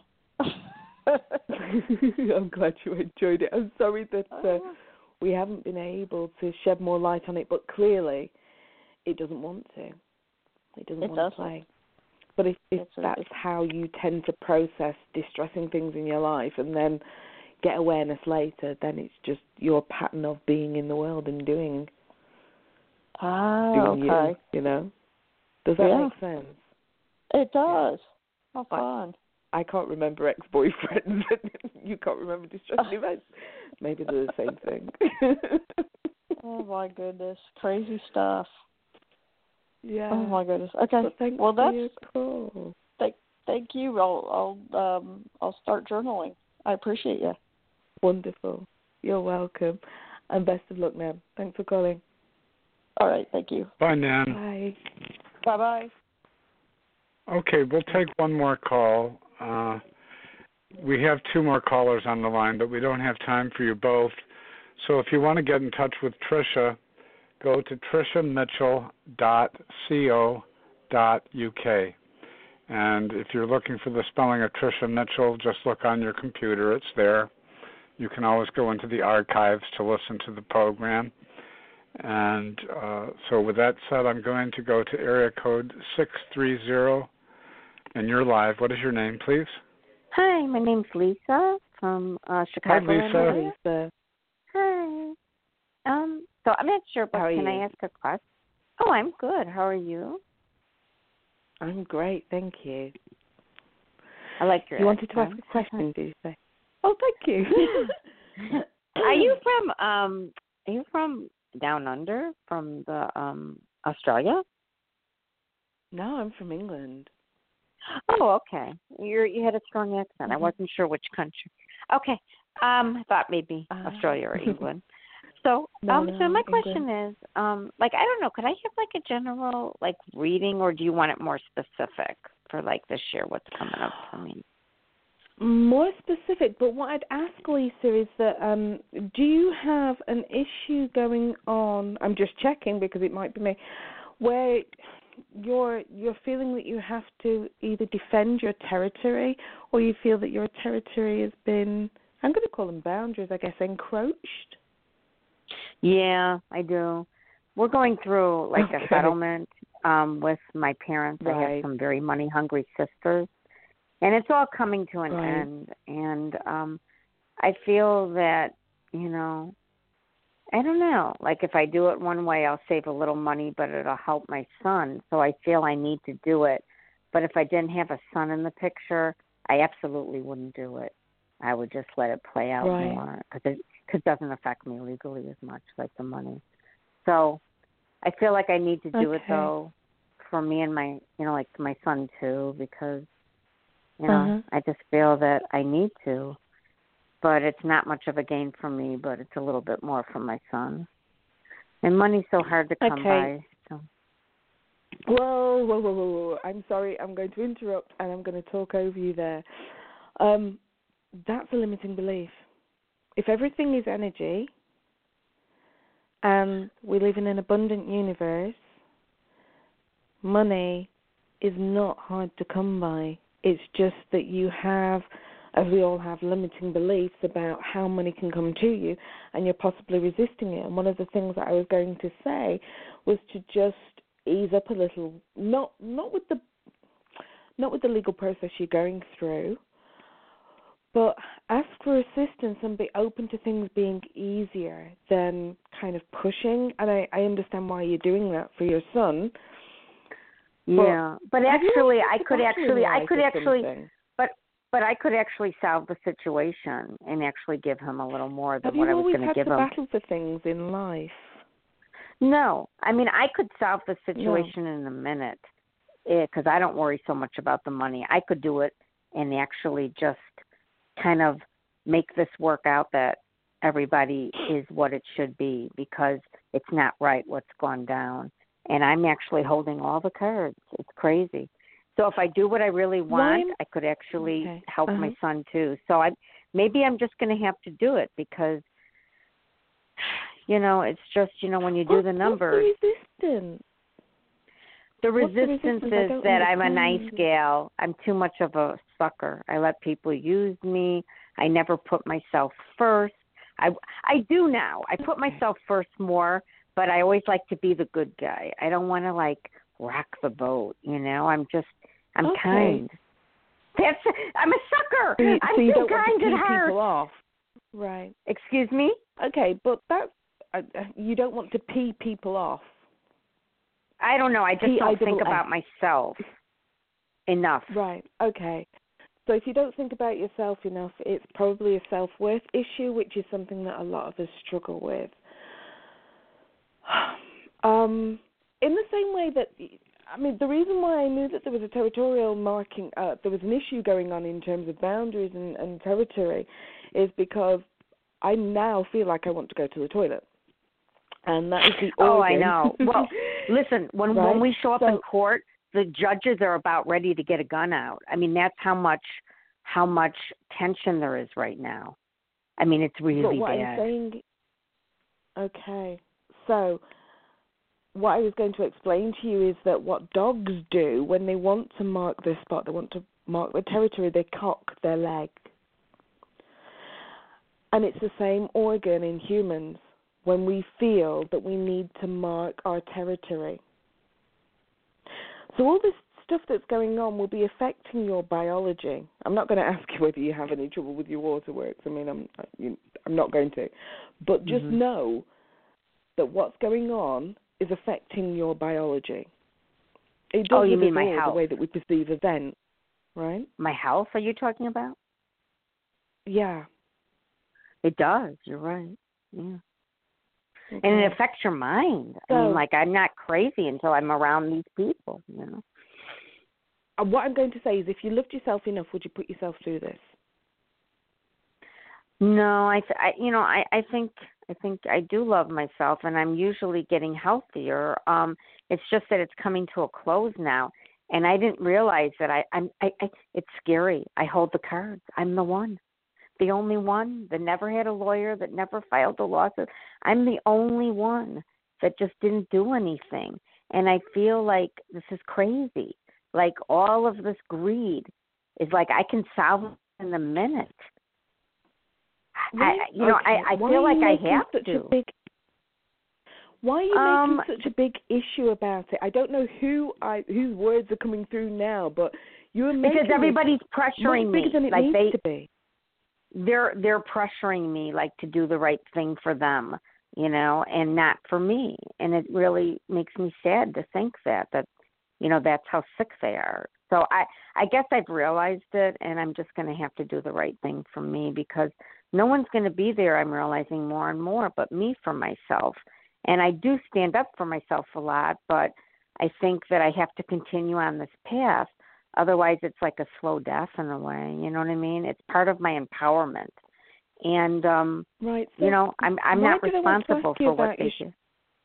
I'm glad you enjoyed it. I'm sorry that uh, we haven't been able to shed more light on it, but clearly it doesn't want to. It doesn't It want doesn't. to play. But if, if It's a- that's it's- how you tend to process distressing things in your life and then get awareness later, then it's just your pattern of being in the world and doing, Oh, doing okay. you, you know? Does that Yeah. make sense? It does. How I- fun. I can't remember ex-boyfriends. You can't remember distressing events. Maybe they're the same thing. Oh, my goodness. Crazy stuff. Yeah. Oh, my goodness. Okay. Well, thanks well, for that's your call. thank, thank you. I'll I'll um I'll start journaling. I appreciate you. Wonderful. You're welcome. And best of luck, Nan. Thanks for calling. All right. Thank you. Bye, Nan. Bye. Bye bye. Okay, we'll take one more call. Uh, we have two more callers on the line, but we don't have time for you both. So if you want to get in touch with Tricia, go to tricia mitchell dot co dot uk. And if you're looking for the spelling of Tricia Mitchell, just look on your computer. It's there. You can always go into the archives to listen to the program. And uh, so with that said, I'm going to go to area code six three zero, and you're live. What is your name, please? Hi, my name's Lisa from uh, Chicago. Hi, Lisa. Illinois. Lisa. Hi. Um, so I'm not sure, but How are can you? I ask a question? Oh, I'm good. How are you? I'm great, thank you. I like your You wanted to ask accent. a question, did you say? Oh, thank you. Are you from um? Are you from down under, from the um Australia? No, I'm from England. Oh, okay. You you had a strong accent. Mm-hmm. I wasn't sure which country. Okay. Um, I thought maybe uh, Australia or England. So, no, um, no, so my England. question is, um, like, I don't know, could I have like a general like reading, or do you want it more specific for like this year? What's coming up for me? More specific, but what I'd ask Lisa is that um, do you have an issue going on? I'm just checking because it might be me, where you're you're feeling that you have to either defend your territory, or you feel that your territory has been, I'm going to call them boundaries, I guess, encroached. Yeah, I do. We're going through like Okay. a settlement um, with my parents. Right. I have some very money hungry sisters, and it's all coming to an Right. end. And um, I feel that, you know, I don't know. Like if I do it one way, I'll save a little money, but it'll help my son. So I feel I need to do it. But if I didn't have a son in the picture, I absolutely wouldn't do it. I would just let it play out Right. more because it, cause it doesn't affect me legally as much, like the money. So I feel like I need to do Okay. it, though, for me and my, you know, like my son, too, because, you know, Uh-huh. I just feel that I need to. But it's not much of a gain for me, but it's a little bit more for my son. And money's so hard to come Okay. by. So. Whoa, whoa, whoa, whoa, whoa. I'm sorry. I'm going to interrupt, and I'm going to talk over you there. Um, that's a limiting belief. If everything is energy, and we live in an abundant universe, money is not hard to come by. It's just that you have, as we all have, limiting beliefs about how money can come to you, and you're possibly resisting it. And one of the things that I was going to say was to just ease up a little, not not with the not with the legal process you're going through, but ask for assistance and be open to things being easier than kind of pushing. And I, I understand why you're doing that for your son. Yeah, but, but actually, I could actually, I could actually, something? but but I could actually solve the situation and actually give him a little more than Have what you I was always going to had give to him. battle for things in life? No, I mean I could solve the situation no. in a minute because I don't worry so much about the money. I could do it and actually just kind of make this work out that everybody is what it should be, because it's not right what's gone down. And I'm actually holding all the cards. It's crazy. So if I do what I really want, Ryan? I could actually okay. help uh-huh. my son too. So I maybe I'm just going to have to do it because, you know, it's just, you know, when you do what, the numbers. What's the resistance? The What's resistance, the resistance? is that I'm a nice understand. gal. I'm too much of a sucker. I let people use me. I never put myself first. I, I do now. I put myself first more, but I always like to be the good guy. I don't want to, like, rock the boat, you know? I'm just, I'm okay. kind. That's, I'm a sucker. So you, I'm so you too don't kind want to at keep heart. people off. Right. Excuse me? Okay, but that's, uh, you don't want to pee people off. I don't know. I just P I don't think double about F. myself enough. Right. Okay. So if you don't think about yourself enough, it's probably a self-worth issue, which is something that a lot of us struggle with. Um, in the same way that, I mean, the reason why I knew that there was a territorial marking, uh, there was an issue going on in terms of boundaries and, and territory, is because I now feel like I want to go to the toilet. And that is the organ. Oh, I know. Well, listen, when right? when we show up so, in court, the judges are about ready to get a gun out. I mean, that's how much how much tension there is right now. I mean, it's really but what bad. I'm saying, okay, so what I was going to explain to you is that what dogs do when they want to mark their spot, they want to mark their territory, they cock their leg. And it's the same organ in humans when we feel that we need to mark our territory. So all this stuff that's going on will be affecting your biology. I'm not going to ask you whether you have any trouble with your waterworks. I mean, I'm I'm not going to. But just mm-hmm. know that what's going on is affecting your biology. It does oh, you with mean us my all, health? the way that we perceive events, right? My health, are you talking about? Yeah. It does. You're right. Yeah. Okay. And it affects your mind. So, I mean, like, I'm not crazy until I'm around these people, you know. uh, what I'm going to say is, if you loved yourself enough, would you put yourself through this? No, I, th- I you know, I, I think I think I do love myself, and I'm usually getting healthier. Um, it's just that it's coming to a close now, and I didn't realize that I, I'm. I, I, it's scary. I hold the cards. I'm the one, the only one that never had a lawyer, that never filed a lawsuit. I'm the only one that just didn't do anything, and I feel like this is crazy. Like all of this greed is like I can solve it in a minute. I, you know, okay. I, I why feel like I have such to. A big, why are you um, making such a big issue about it? I don't know who I whose words are coming through now, but you're making because everybody's pressuring much bigger me. Than it like needs they, to be. they're they're pressuring me like to do the right thing for them, you know, and not for me. And it really makes me sad to think that that, you know, that's how sick they are. So I I guess I've realized it, and I'm just going to have to do the right thing for me, because no one's going to be there, I'm realizing more and more, but me for myself. And I do stand up for myself a lot, but I think that I have to continue on this path. Otherwise, it's like a slow death in a way. You know what I mean? It's part of my empowerment. And, um, right, so you know, I'm, I'm not responsible for what they do.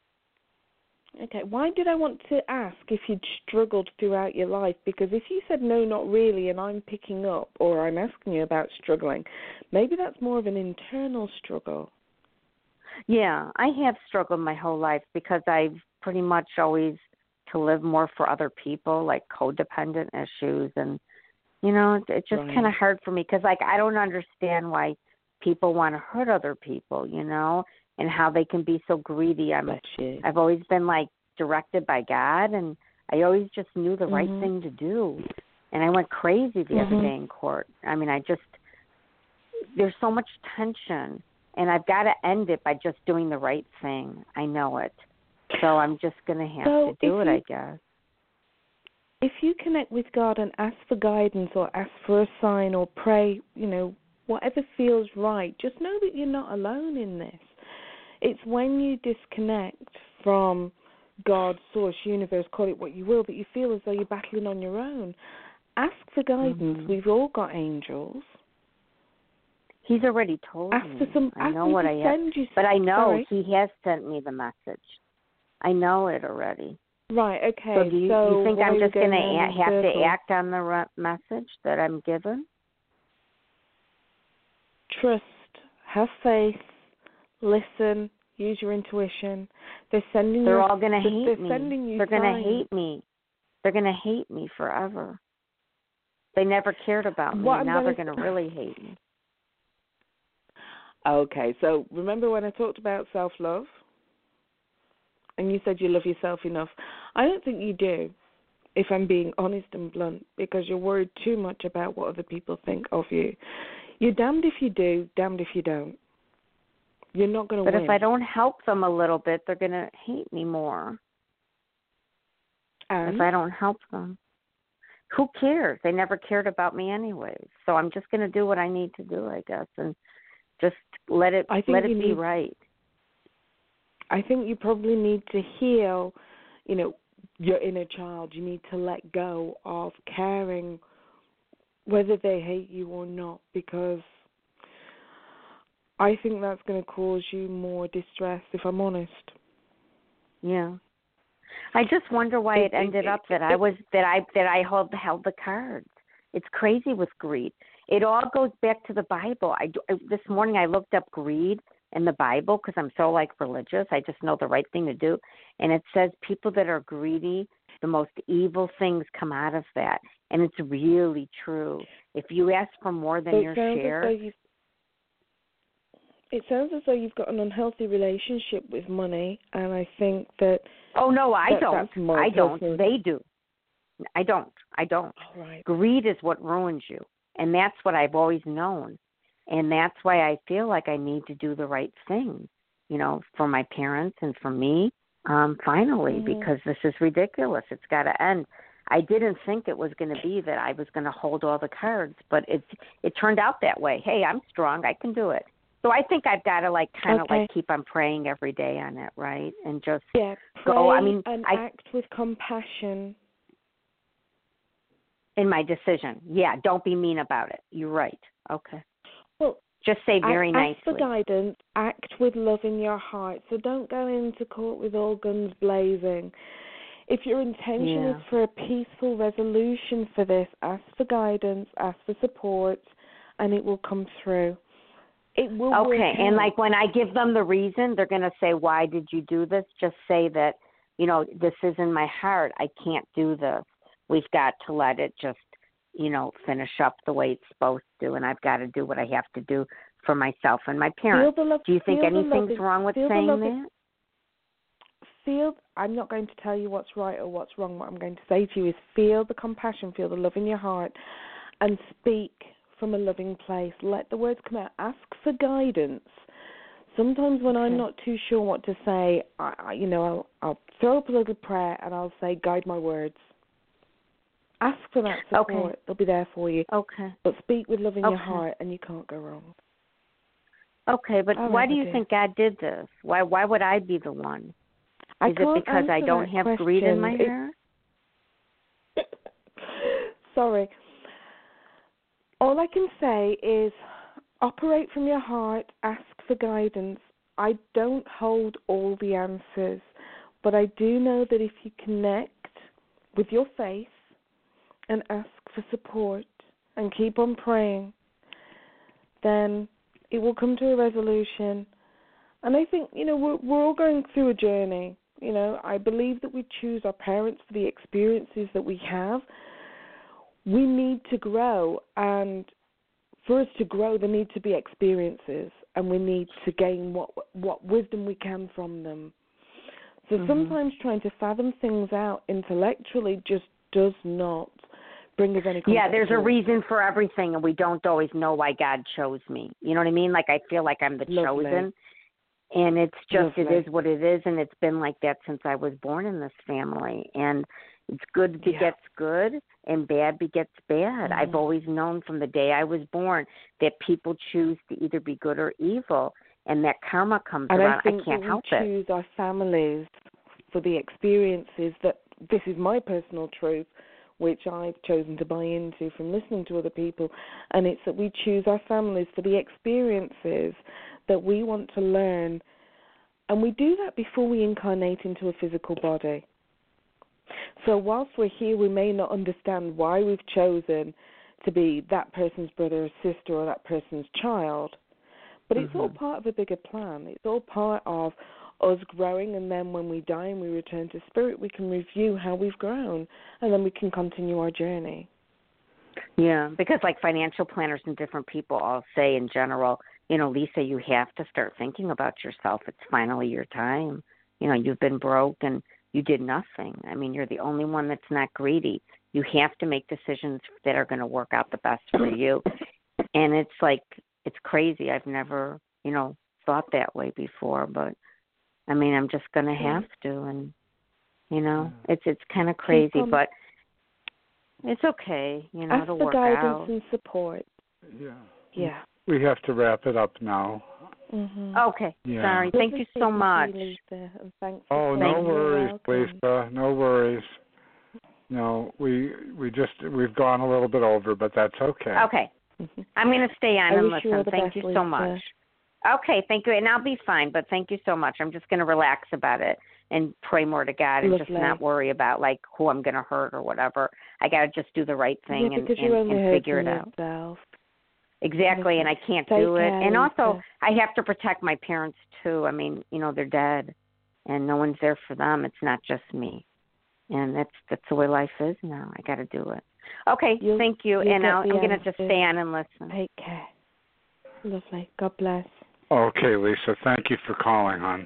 Okay, why did I want to ask if you'd struggled throughout your life? Because if you said no, not really, and I'm picking up, or I'm asking you about struggling, maybe that's more of an internal struggle. Yeah, I have struggled my whole life because I've pretty much always to live more for other people, like codependent issues. And, you know, it's just right. kind of hard for me because, like, I don't understand why people want to hurt other people, you know, and how they can be so greedy. I'm, I've always been, like, directed by God, and I always just knew the mm-hmm. right thing to do. And I went crazy the mm-hmm. other day in court. I mean, I just, there's so much tension, and I've got to end it by just doing the right thing. I know it. So I'm just going to have so to do it, you, I guess. If you connect with God and ask for guidance or ask for a sign or pray, you know, whatever feels right, just know that you're not alone in this. It's when you disconnect from God, source, universe, call it what you will, that you feel as though you're battling on your own. Ask for guidance. Mm-hmm. We've all got angels. He's already told ask me. For some, I know what I have. You but I know sorry. he has sent me the message. I know it already. Right, okay. So do you, so do you think I'm just going to a- have circles? to act on the re- message that I'm given? Trust, have faith, listen, use your intuition. They're sending They're you, all going to hate they're me. Sending you they're going to signs. hate me. They're going to hate me forever. They never cared about me. What now gonna... they're going to really hate me. Okay, so remember when I talked about self-love? And you said you love yourself enough. I don't think you do, if I'm being honest and blunt, because you're worried too much about what other people think of you. You're damned if you do, damned if you don't. You're not going to win. But if I don't help them a little bit, they're going to hate me more. And? If I don't help them. Who cares? They never cared about me anyway. So I'm just going to do what I need to do, I guess, and just let it I think let it you be need, right. I think you probably need to heal, you know, your inner child. You need to let go of caring whether they hate you or not, because I think that's going to cause you more distress, if I'm honest. Yeah. I just wonder why it, it ended it, up that it, I was that I that I held held the cards. It's crazy with greed. It all goes back to the Bible. I, this morning I looked up greed in the Bible because I'm so like religious. I just know the right thing to do. And it says people that are greedy, the most evil things come out of that. And it's really true. If you ask for more than it your sounds share. As though you've, it sounds as though you've got an unhealthy relationship with money. And I think that. Oh, no, I that, don't. I don't. Personal. They do. I don't. I don't. All right. Greed is what ruins you. And that's what I've always known. And that's why I feel like I need to do the right thing, you know, for my parents and for me, um, finally, mm-hmm. because this is ridiculous. It's got to end. I didn't think it was going to be that I was going to hold all the cards, but it, it turned out that way. Hey, I'm strong. I can do it. So I think I've got to, like, kind of, okay. like, keep on praying every day on it, right? And just yeah, pray go. I mean, and I, act with compassion. in my decision. Yeah, don't be mean about it. You're right. Okay. Well, just say very ask, nicely. Ask for guidance. Act with love in your heart. So don't go into court with all guns blazing. If your intention yeah. is for a peaceful resolution for this, ask for guidance, ask for support, and it will come through. It will Okay, work and out. like when I give them the reason, they're going to say, why did you do this? Just say that, you know, this is in my heart. I can't do this. We've got to let it just, you know, finish up the way it's supposed to, and I've got to do what I have to do for myself and my parents. Feel the love, do you think feel the anything's love, wrong with feel saying the love, that? Feel, I'm not going to tell you what's right or what's wrong. What I'm going to say to you is feel the compassion, feel the love in your heart, and speak from a loving place. Let the words come out. Ask for guidance. Sometimes when okay. I'm not too sure what to say, I, I, you know, I'll, I'll throw up a little prayer and I'll say, guide my words. Ask for that support. Okay. They'll be there for you. Okay. But speak with love in okay. your heart, and you can't go wrong. Okay, but All why right, do you dear. think God did this? Why Why would I be the one? I Is it because I don't have question. greed in my it, heart? Sorry. All I can say is operate from your heart, ask for guidance. I don't hold all the answers, but I do know that if you connect with your faith and ask for support and keep on praying, then it will come to a resolution. And I think, you know, we're, we're all going through a journey. You know, I believe that we choose our parents for the experiences that we have. We need to grow, and for us to grow, there need to be experiences, and we need to gain what what wisdom we can from them. So mm-hmm. sometimes trying to fathom things out intellectually just does not bring us any comfort. Yeah, there's a reason for everything, and we don't always know why God chose me. You know what I mean? Like, I feel like I'm the Lovely. chosen, and it's just, Lovely. it is what it is, and it's been like that since I was born in this family. And it's good begets yeah. good, and bad begets bad. Mm-hmm. I've always known from the day I was born that people choose to either be good or evil, and that karma comes and around. I, think I can't that help we it. choose our families for the experiences that, this is my personal truth, which I've chosen to buy into from listening to other people, and it's that we choose our families for the experiences that we want to learn, and we do that before we incarnate into a physical body. So whilst we're here, we may not understand why we've chosen to be that person's brother or sister or that person's child, but it's mm-hmm. all part of a bigger plan. It's all part of us growing, and then when we die and we return to spirit, we can review how we've grown, and then we can continue our journey. Yeah, because like financial planners and different people all say in general, you know, Lisa, you have to start thinking about yourself. It's finally your time. You know, you've been broke and you did nothing. I mean, you're the only one that's not greedy. You have to make decisions that are going to work out the best for you. And it's like, it's crazy. I've never, you know, thought that way before, but I mean, I'm just going to have to. And, you know, it's it's kind of crazy, but it's okay. You know, Ask it'll for work guidance out. and support. Yeah. Yeah. We have to wrap it up now. Mm-hmm. Okay. Yeah. Sorry. Thank you so much. You, Lisa, and thanks oh, for no worries, Lisa. No worries. No, we we just we've gone a little bit over, but that's okay. Okay. I'm going to stay on I and wish listen. You the thank best, you so Lisa. much. Okay, thank you. And I'll be fine, but thank you so much. I'm just going to relax about it and pray more to God and Lovely. just not worry about, like, who I'm going to hurt or whatever. I got to just do the right thing yeah, and, and, and figure it out. Yourself. Exactly, and I can't Take do it. care, and also, Lisa. I have to protect my parents, too. I mean, you know, they're dead, and no one's there for them. It's not just me. And that's that's the way life is now. I got to do it. Okay, you'll, thank you, and I'll, I'm going to just stay on and listen. Take care. Lovely. God bless. Okay, Lisa, thank you for calling, hon.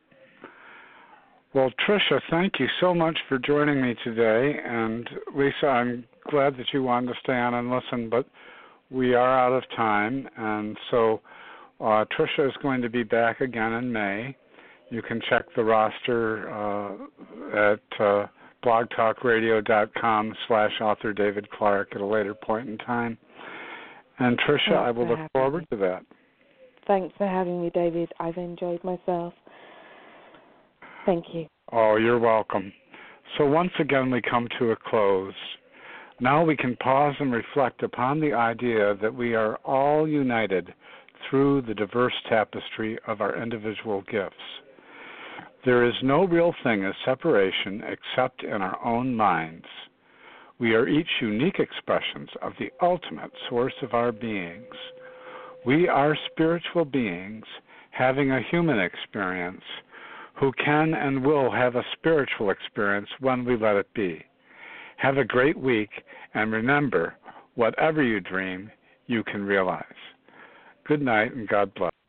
Well, Tricia, thank you so much for joining me today. And Lisa, I'm glad that you wanted to stay on and listen, but we are out of time. And so uh, Tricia is going to be back again in May. You can check the roster uh, at uh, blogtalkradio.com slash author David Clark at a later point in time. And Tricia, Thanks I will look forward me. to that. Thanks for having me, David. I've enjoyed myself. Thank you. Oh, you're welcome. So once again, we come to a close. Now we can pause and reflect upon the idea that we are all united through the diverse tapestry of our individual gifts. There is no real thing as separation except in our own minds. We are each unique expressions of the ultimate source of our beings. We are spiritual beings having a human experience who can and will have a spiritual experience when we let it be. Have a great week, and remember, whatever you dream, you can realize. Good night, and God bless.